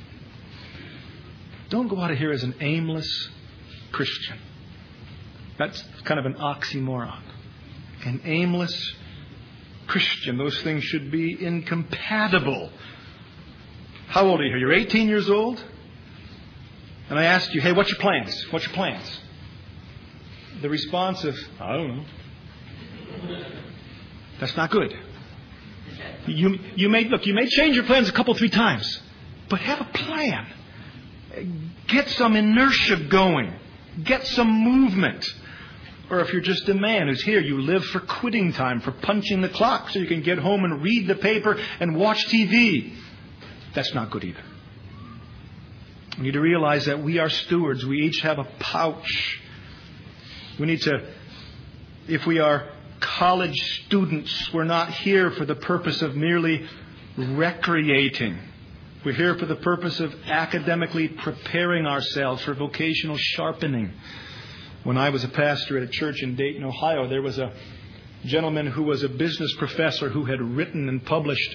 Don't go out of here as an aimless Christian. That's kind of an oxymoron. An aimless Christian. Those things should be incompatible. How old are you here? You're eighteen years old? And I asked you, hey, what's your plans? What's your plans? The response of, I don't know. That's not good. You, you may, look, you may change your plans a couple, three times. But have a plan. Get some inertia going. Get some movement. Or if you're just a man who's here, you live for quitting time, for punching the clock so you can get home and read the paper and watch T V. That's not good either. We need to realize that we are stewards. We each have a pouch. We need to, if we are college students, we're not here for the purpose of merely recreating. We're here for the purpose of academically preparing ourselves for vocational sharpening. When I was a pastor at a church in Dayton, Ohio, there was a gentleman who was a business professor who had written and published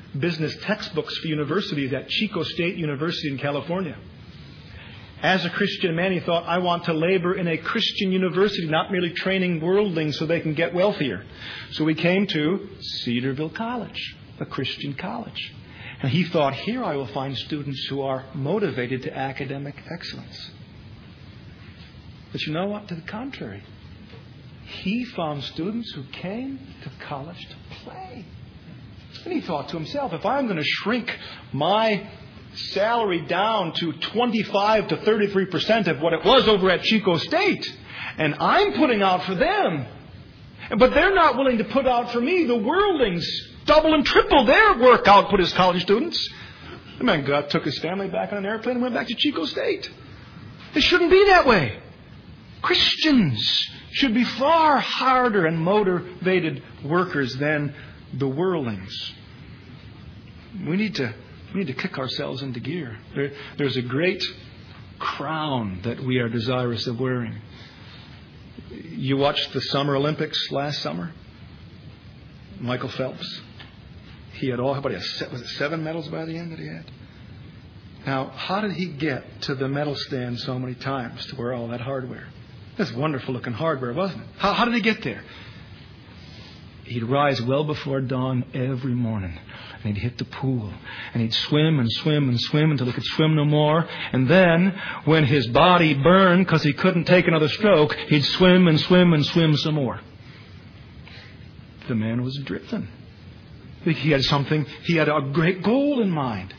business textbooks for universities at Chico State University in California. As a Christian man, he thought, I want to labor in a Christian university, not merely training worldlings so they can get wealthier. So he came to Cedarville College, a Christian college. And he thought, here I will find students who are motivated to academic excellence. But you know what? To the contrary. He found students who came to college to play. And he thought to himself, if I'm going to shrink my salary down to twenty-five to thirty-three percent of what it was over at Chico State, and I'm putting out for them, but they're not willing to put out for me, the worldlings double and triple their work output as college students. The man got, took his family back on an airplane and went back to Chico State. It shouldn't be that way. Christians should be far harder and motivated workers than the worldlings. We need to we need to kick ourselves into gear. There, there's a great crown that we are desirous of wearing. You watched the Summer Olympics last summer? Michael Phelps. He had all, how about, was it seven medals by the end that he had? Now, how did he get to the medal stand so many times to wear all that hardware? That's wonderful looking hardware, wasn't it? How, how did he get there? He'd rise well before dawn every morning. And he'd hit the pool. And he'd swim and swim and swim until he could swim no more. And then, when his body burned because he couldn't take another stroke, he'd swim and swim and swim some more. The man was driven. He had something, he had a great goal in mind.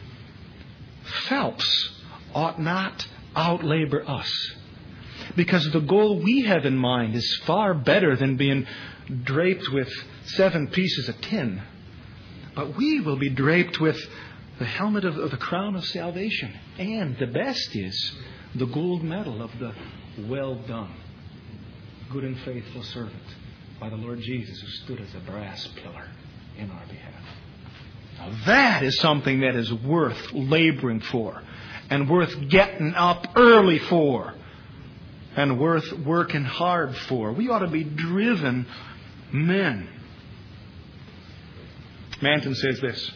Phelps ought not outlabor us. Because the goal we have in mind is far better than being draped with seven pieces of tin. But we will be draped with the helmet of, of the crown of salvation. And the best is the gold medal of the well done, good and faithful servant by the Lord Jesus, who stood as a brass pillar in our behalf. Now that is something that is worth laboring for, and worth getting up early for, and worth working hard for. We ought to be driven men. Manton says this: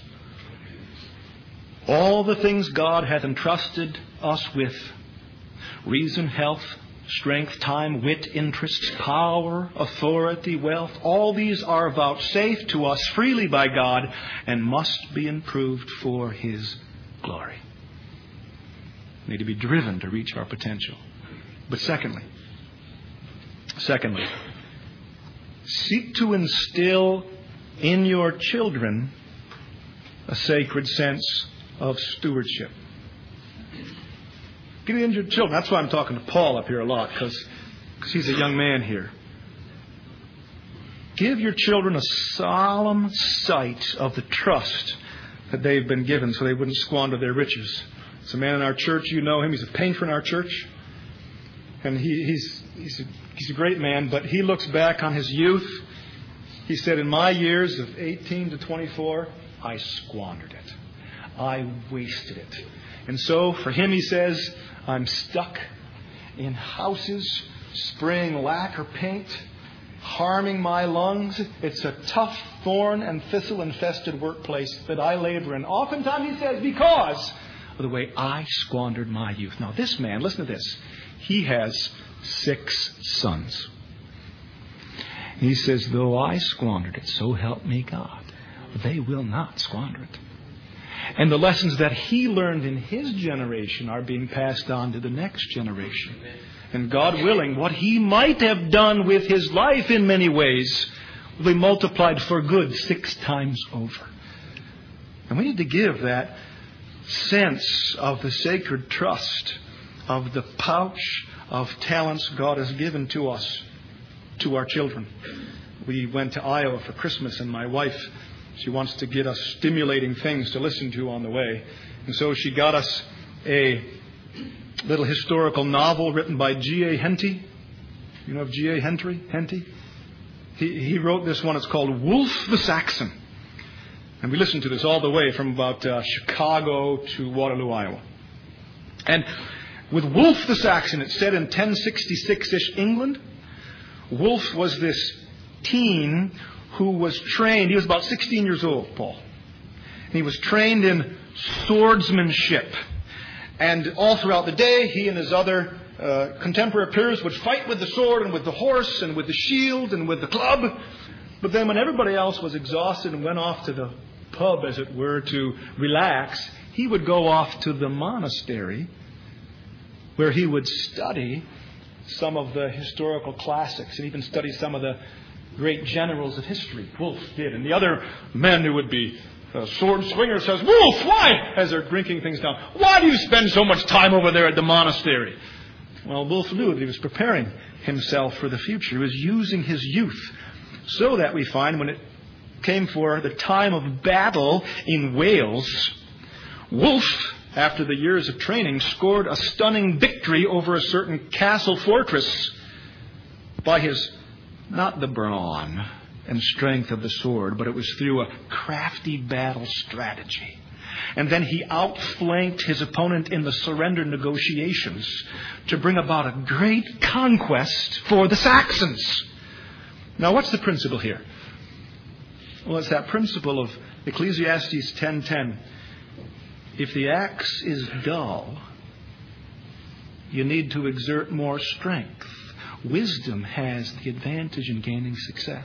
all the things God hath entrusted us with, reason, health, strength, time, wit, interests, power, authority, wealth, all these are vouchsafed to us freely by God and must be improved for His glory. We need to be driven to reach our potential. But secondly, secondly, seek to instill in your children a sacred sense of stewardship. Get it in your children. That's why I'm talking to Paul up here a lot, because he's a young man here. Give your children a solemn sight of the trust that they've been given so they wouldn't squander their riches. It's a man in our church. You know him. He's a painter in our church. And he, he's, he's, a, he's a great man, but he looks back on his youth. He said, in my years of eighteen to twenty-four, I squandered it. I wasted it. And so, for him, he says, I'm stuck in houses, spraying lacquer paint, harming my lungs. It's a tough, thorn and thistle-infested workplace that I labor in. Oftentimes, he says, because of the way I squandered my youth. Now, this man, listen to this. He has six sons. He says, though I squandered it, so help me God, they will not squander it. And the lessons that he learned in his generation are being passed on to the next generation. And God willing, what he might have done with his life in many ways will be multiplied for good six times over. And we need to give that sense of the sacred trust, of the pouch of talents God has given to us, to our children. We went to Iowa for Christmas, and my wife, she wants to get us stimulating things to listen to on the way. And so she got us a little historical novel written by G A Henty. You know of G A Henty? Henty? He, he wrote this one. It's called Wolf the Saxon. And we listened to this all the way from about uh, Chicago to Waterloo, Iowa. And with Wolf the Saxon, it's set in ten sixty-six-ish England. Wolf was this teen who was trained. He was about sixteen years old, Paul. He was trained in swordsmanship. And all throughout the day, he and his other uh, contemporary peers would fight with the sword and with the horse and with the shield and with the club. But then when everybody else was exhausted and went off to the pub, as it were, to relax, he would go off to the monastery where he would study some of the historical classics and even study some of the great generals of history. Wolfe did. And the other men who would be uh, sword swingers says, Wolfe, why? As they're drinking things down. Why do you spend so much time over there at the monastery? Well, Wolfe knew that he was preparing himself for the future. He was using his youth so that we find when it came for the time of battle in Wales, Wolfe, after the years of training, scored a stunning victory over a certain castle fortress by his, not the brawn and strength of the sword, but it was through a crafty battle strategy. And then he outflanked his opponent in the surrender negotiations to bring about a great conquest for the Saxons. Now, what's the principle here? Well, it's that principle of Ecclesiastes ten ten. If the axe is dull, you need to exert more strength. Wisdom has the advantage in gaining success.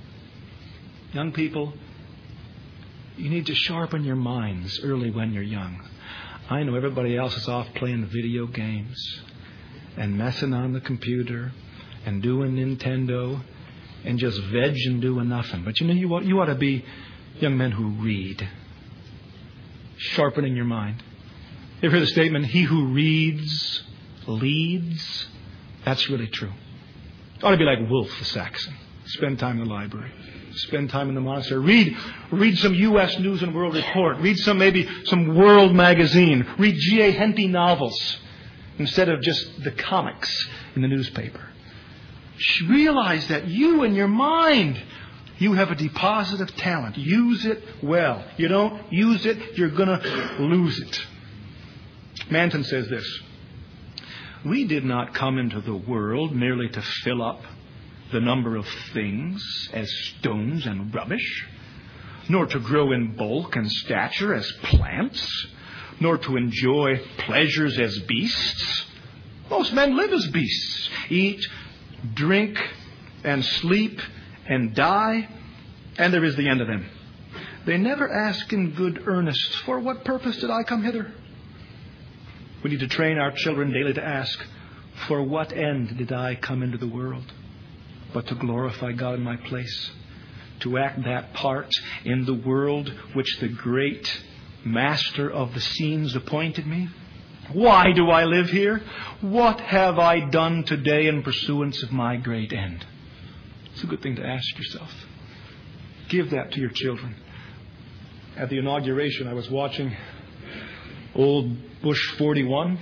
Young people, you need to sharpen your minds early when you're young. I know everybody else is off playing video games and messing on the computer and doing Nintendo and just vegging doing nothing. But you know, you ought, you ought to be young men who read. Sharpening your mind. You ever heard the statement, he who reads leads? That's really true. You ought to be like Wolfe the Saxon. Spend time in the library. Spend time in the monastery. Read, read some U S News and World Report. Read some, maybe some World magazine. Read G A Henty novels instead of just the comics in the newspaper. Realize that you in your mind, you have a deposit of talent. Use it well. You don't use it, you're going to lose it. Manton says this. We did not come into the world merely to fill up the number of things as stones and rubbish, nor to grow in bulk and stature as plants, nor to enjoy pleasures as beasts. Most men live as beasts. Eat, drink, and sleep, and die, and there is the end of them. They never ask in good earnest, for what purpose did I come hither? We need to train our children daily to ask, for what end did I come into the world? But to glorify God in my place, to act that part in the world which the great master of the scenes appointed me. Why do I live here? What have I done today in pursuance of my great end? It's a good thing to ask yourself. Give that to your children. At the inauguration, I was watching old Bush forty-one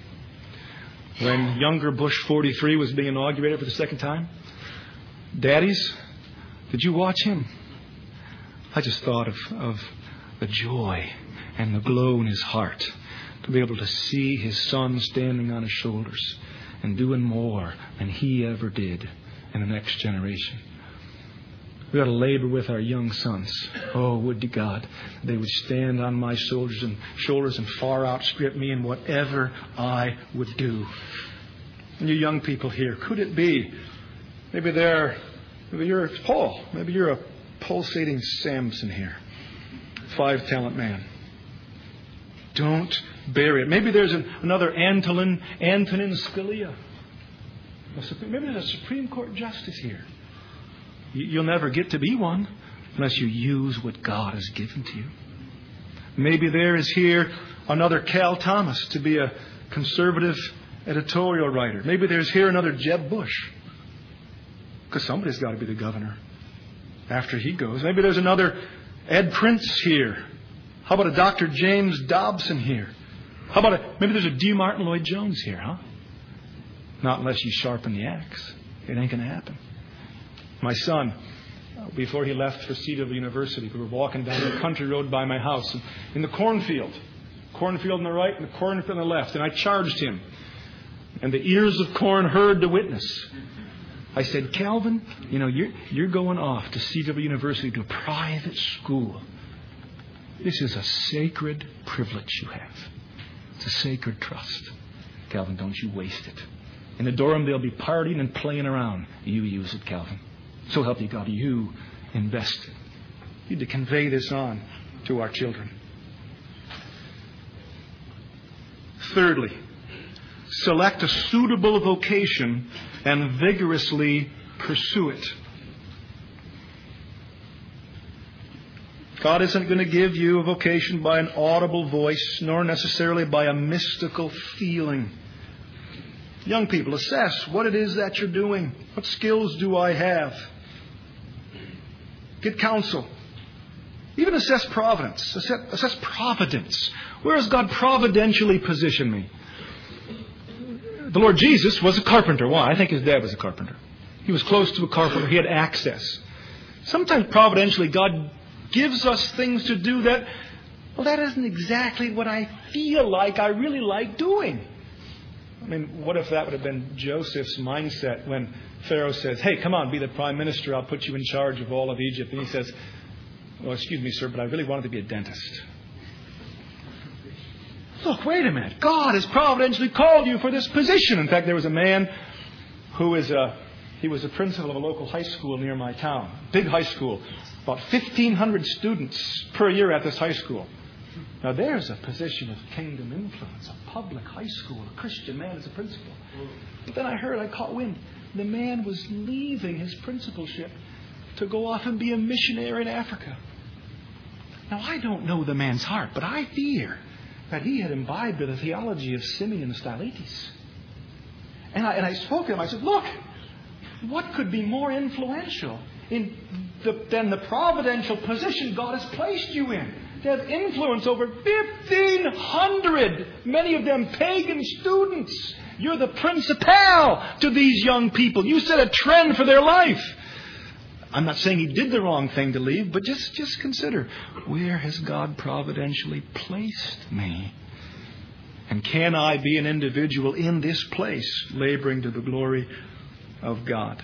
when younger Bush forty-three was being inaugurated for the second time. Daddies, did you watch him? I just thought of, of the joy and the glow in his heart to be able to see his son standing on his shoulders and doing more than he ever did in the next generation. We ought to labor with our young sons. Oh, would to God they would stand on my shoulders and shoulders and far outstrip me in whatever I would do. And you young people here, could it be? Maybe they're, maybe you're Paul. Maybe you're a pulsating Samson here. Five talent man. Don't bury it. Maybe there's an, another Antonin, Antonin Scalia. Maybe there's a Supreme Court justice here. You'll never get to be one unless you use what God has given to you. Maybe there is here another Cal Thomas to be a conservative editorial writer. Maybe there's here another Jeb Bush. Because somebody's got to be the governor after he goes. Maybe there's another Ed Prince here. How about a Doctor James Dobson here? How about a, maybe there's a D. Martin Lloyd Jones here, huh? Not unless you sharpen the axe. It ain't going to happen. My son, before he left for C W University, we were walking down the country road by my house in the cornfield. Cornfield on the right and the cornfield on the left. And I charged him. And the ears of corn heard the witness. I said, Calvin, you know, you're, you're going off to C W University to a private school. This is a sacred privilege you have. It's a sacred trust. Calvin, don't you waste it. In the Durham, they'll be partying and playing around. You use it, Calvin. So help you God, you invest it. You need to convey this on to our children. Thirdly, select a suitable vocation and vigorously pursue it. God isn't going to give you a vocation by an audible voice, nor necessarily by a mystical feeling. Young people, assess what it is that you're doing. What skills do I have? Get counsel. Even assess providence. Assess, assess providence. Where has God providentially positioned me? The Lord Jesus was a carpenter. Why? I think his dad was a carpenter. He was close to a carpenter. He had access. Sometimes providentially God gives us things to do that, well, that isn't exactly what I feel like I really like doing. I mean, what if that would have been Joseph's mindset when Pharaoh says, hey, come on, be the prime minister. I'll put you in charge of all of Egypt. And he says, well, excuse me, sir, but I really wanted to be a dentist. Look, wait a minute. God has providentially called you for this position. In fact, there was a man who is a, he was a principal of a local high school near my town. Big high school. About fifteen hundred students per year at this high school. Now, there's a position of kingdom influence, a public high school, a Christian man as a principal. But then I heard, I caught wind, the man was leaving his principalship to go off and be a missionary in Africa. Now, I don't know the man's heart, but I fear that he had imbibed the theology of Simeon and Stylites. And I, and I spoke to him. I said, look, what could be more influential in the, than the providential position God has placed you in? To have influence over fifteen hundred, many of them pagan students. You're the principal to these young people. You set a trend for their life. I'm not saying he did the wrong thing to leave, but just, just consider, where has God providentially placed me? And can I be an individual in this place, laboring to the glory of God?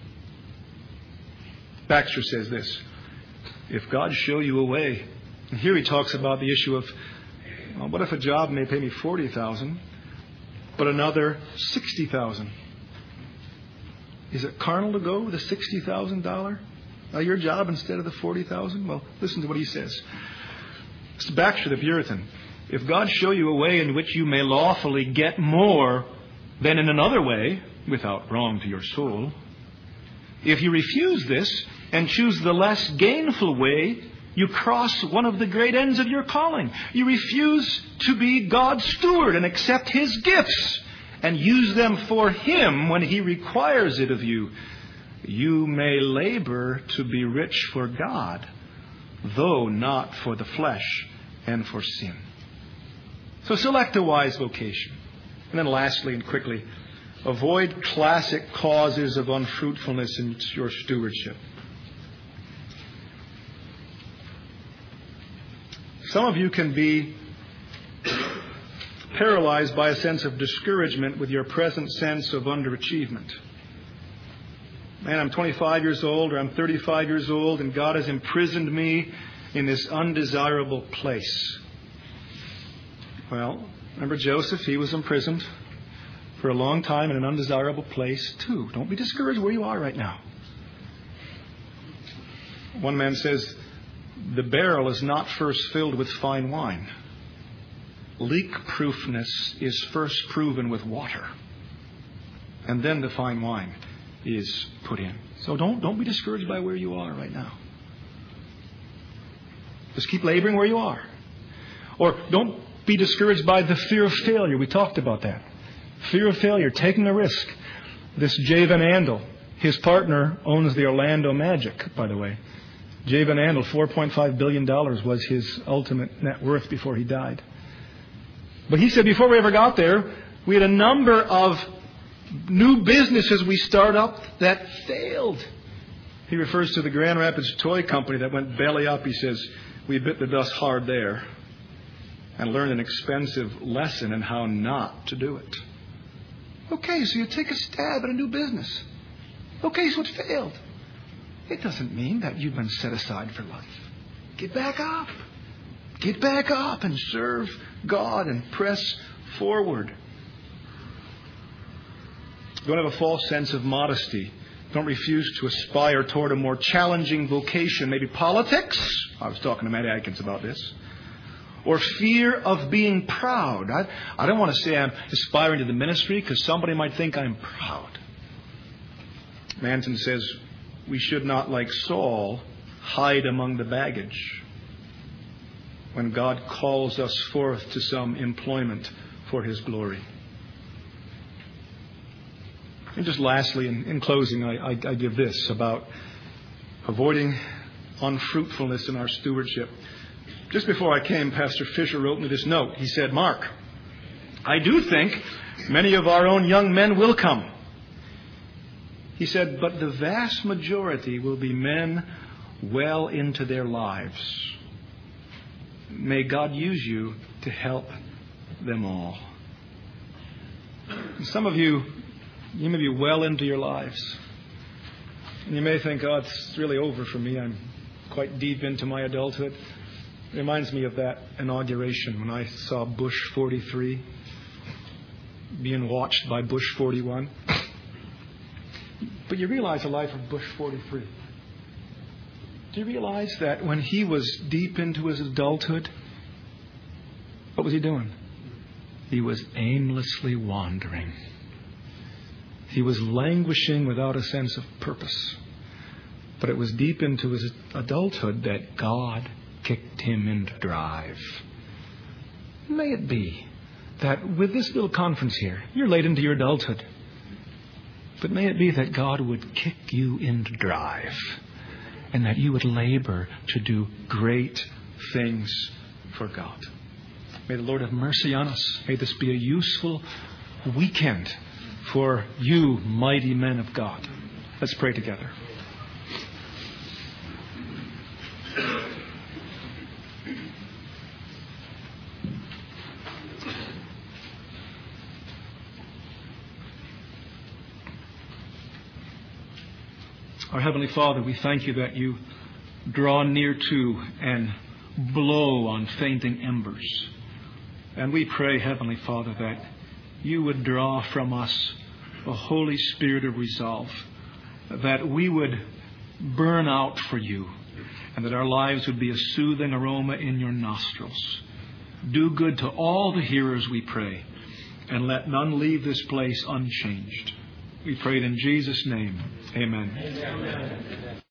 Baxter says this, if God show you a way, and here he talks about the issue of, well, what if a job may pay me forty thousand dollars, but another sixty thousand dollars? Is it carnal to go with a sixty thousand dollars uh, your job instead of the forty thousand dollars? Well, listen to what he says. It's Baxter the Puritan. If God show you a way in which you may lawfully get more than in another way, without wrong to your soul, if you refuse this and choose the less gainful way, you cross one of the great ends of your calling. You refuse to be God's steward and accept His gifts and use them for Him when He requires it of you. You may labor to be rich for God, though not for the flesh and for sin. So select a wise vocation. And then lastly and quickly, avoid classic causes of unfruitfulness in your stewardship. Some of you can be paralyzed by a sense of discouragement with your present sense of underachievement. Man, I'm twenty-five years old or I'm thirty-five years old and God has imprisoned me in this undesirable place. Well, remember Joseph? He was imprisoned for a long time in an undesirable place too. Don't be discouraged where you are right now. One man says, the barrel is not first filled with fine wine. Leak-proofness is first proven with water. And then the fine wine is put in. So don't, don't be discouraged by where you are right now. Just keep laboring where you are. Or don't be discouraged by the fear of failure. We talked about that. Fear of failure, taking a risk. This Jay Van Andel, his partner owns the Orlando Magic, by the way. Jay Van Andel, four point five billion dollars was his ultimate net worth before he died. But he said before we ever got there, we had a number of new businesses we started up that failed. He refers to the Grand Rapids Toy Company that went belly up. He says, we bit the dust hard there and learned an expensive lesson in how not to do it. Okay, so you take a stab at a new business. Okay, so it failed. It doesn't mean that you've been set aside for life. Get back up. Get back up and serve God and press forward. Don't have a false sense of modesty. Don't refuse to aspire toward a more challenging vocation, maybe politics. I was talking to Matt Adkins about this. Or fear of being proud. I, I don't want to say I'm aspiring to the ministry because somebody might think I'm proud. Manton says we should not, like Saul, hide among the baggage when God calls us forth to some employment for His glory. And just lastly, in, in closing, I, I, I give this about avoiding unfruitfulness in our stewardship. Just before I came, Pastor Fisher wrote me this note. He said, Mark, I do think many of our own young men will come. He said, but the vast majority will be men well into their lives. May God use you to help them all. And some of you, you may be well into your lives. And you may think, oh, it's really over for me. I'm quite deep into my adulthood. It reminds me of that inauguration when I saw Bush forty-three being watched by Bush forty-one. But you realize the life of Bush forty-three. Do you realize that when he was deep into his adulthood, what was he doing? He was aimlessly wandering. He was languishing without a sense of purpose. But it was deep into his adulthood that God kicked him into drive. May it be that with this little conference here, you're late into your adulthood. But may it be that God would kick you into drive and that you would labor to do great things for God. May the Lord have mercy on us. May this be a useful weekend for you, mighty men of God. Let's pray together. Our Heavenly Father, we thank you that you draw near to and blow on fainting embers. And we pray, Heavenly Father, that you would draw from us a Holy Spirit of resolve, that we would burn out for you, and that our lives would be a soothing aroma in your nostrils. Do good to all the hearers, we pray, and let none leave this place unchanged. We pray it in Jesus' name. Amen. Amen.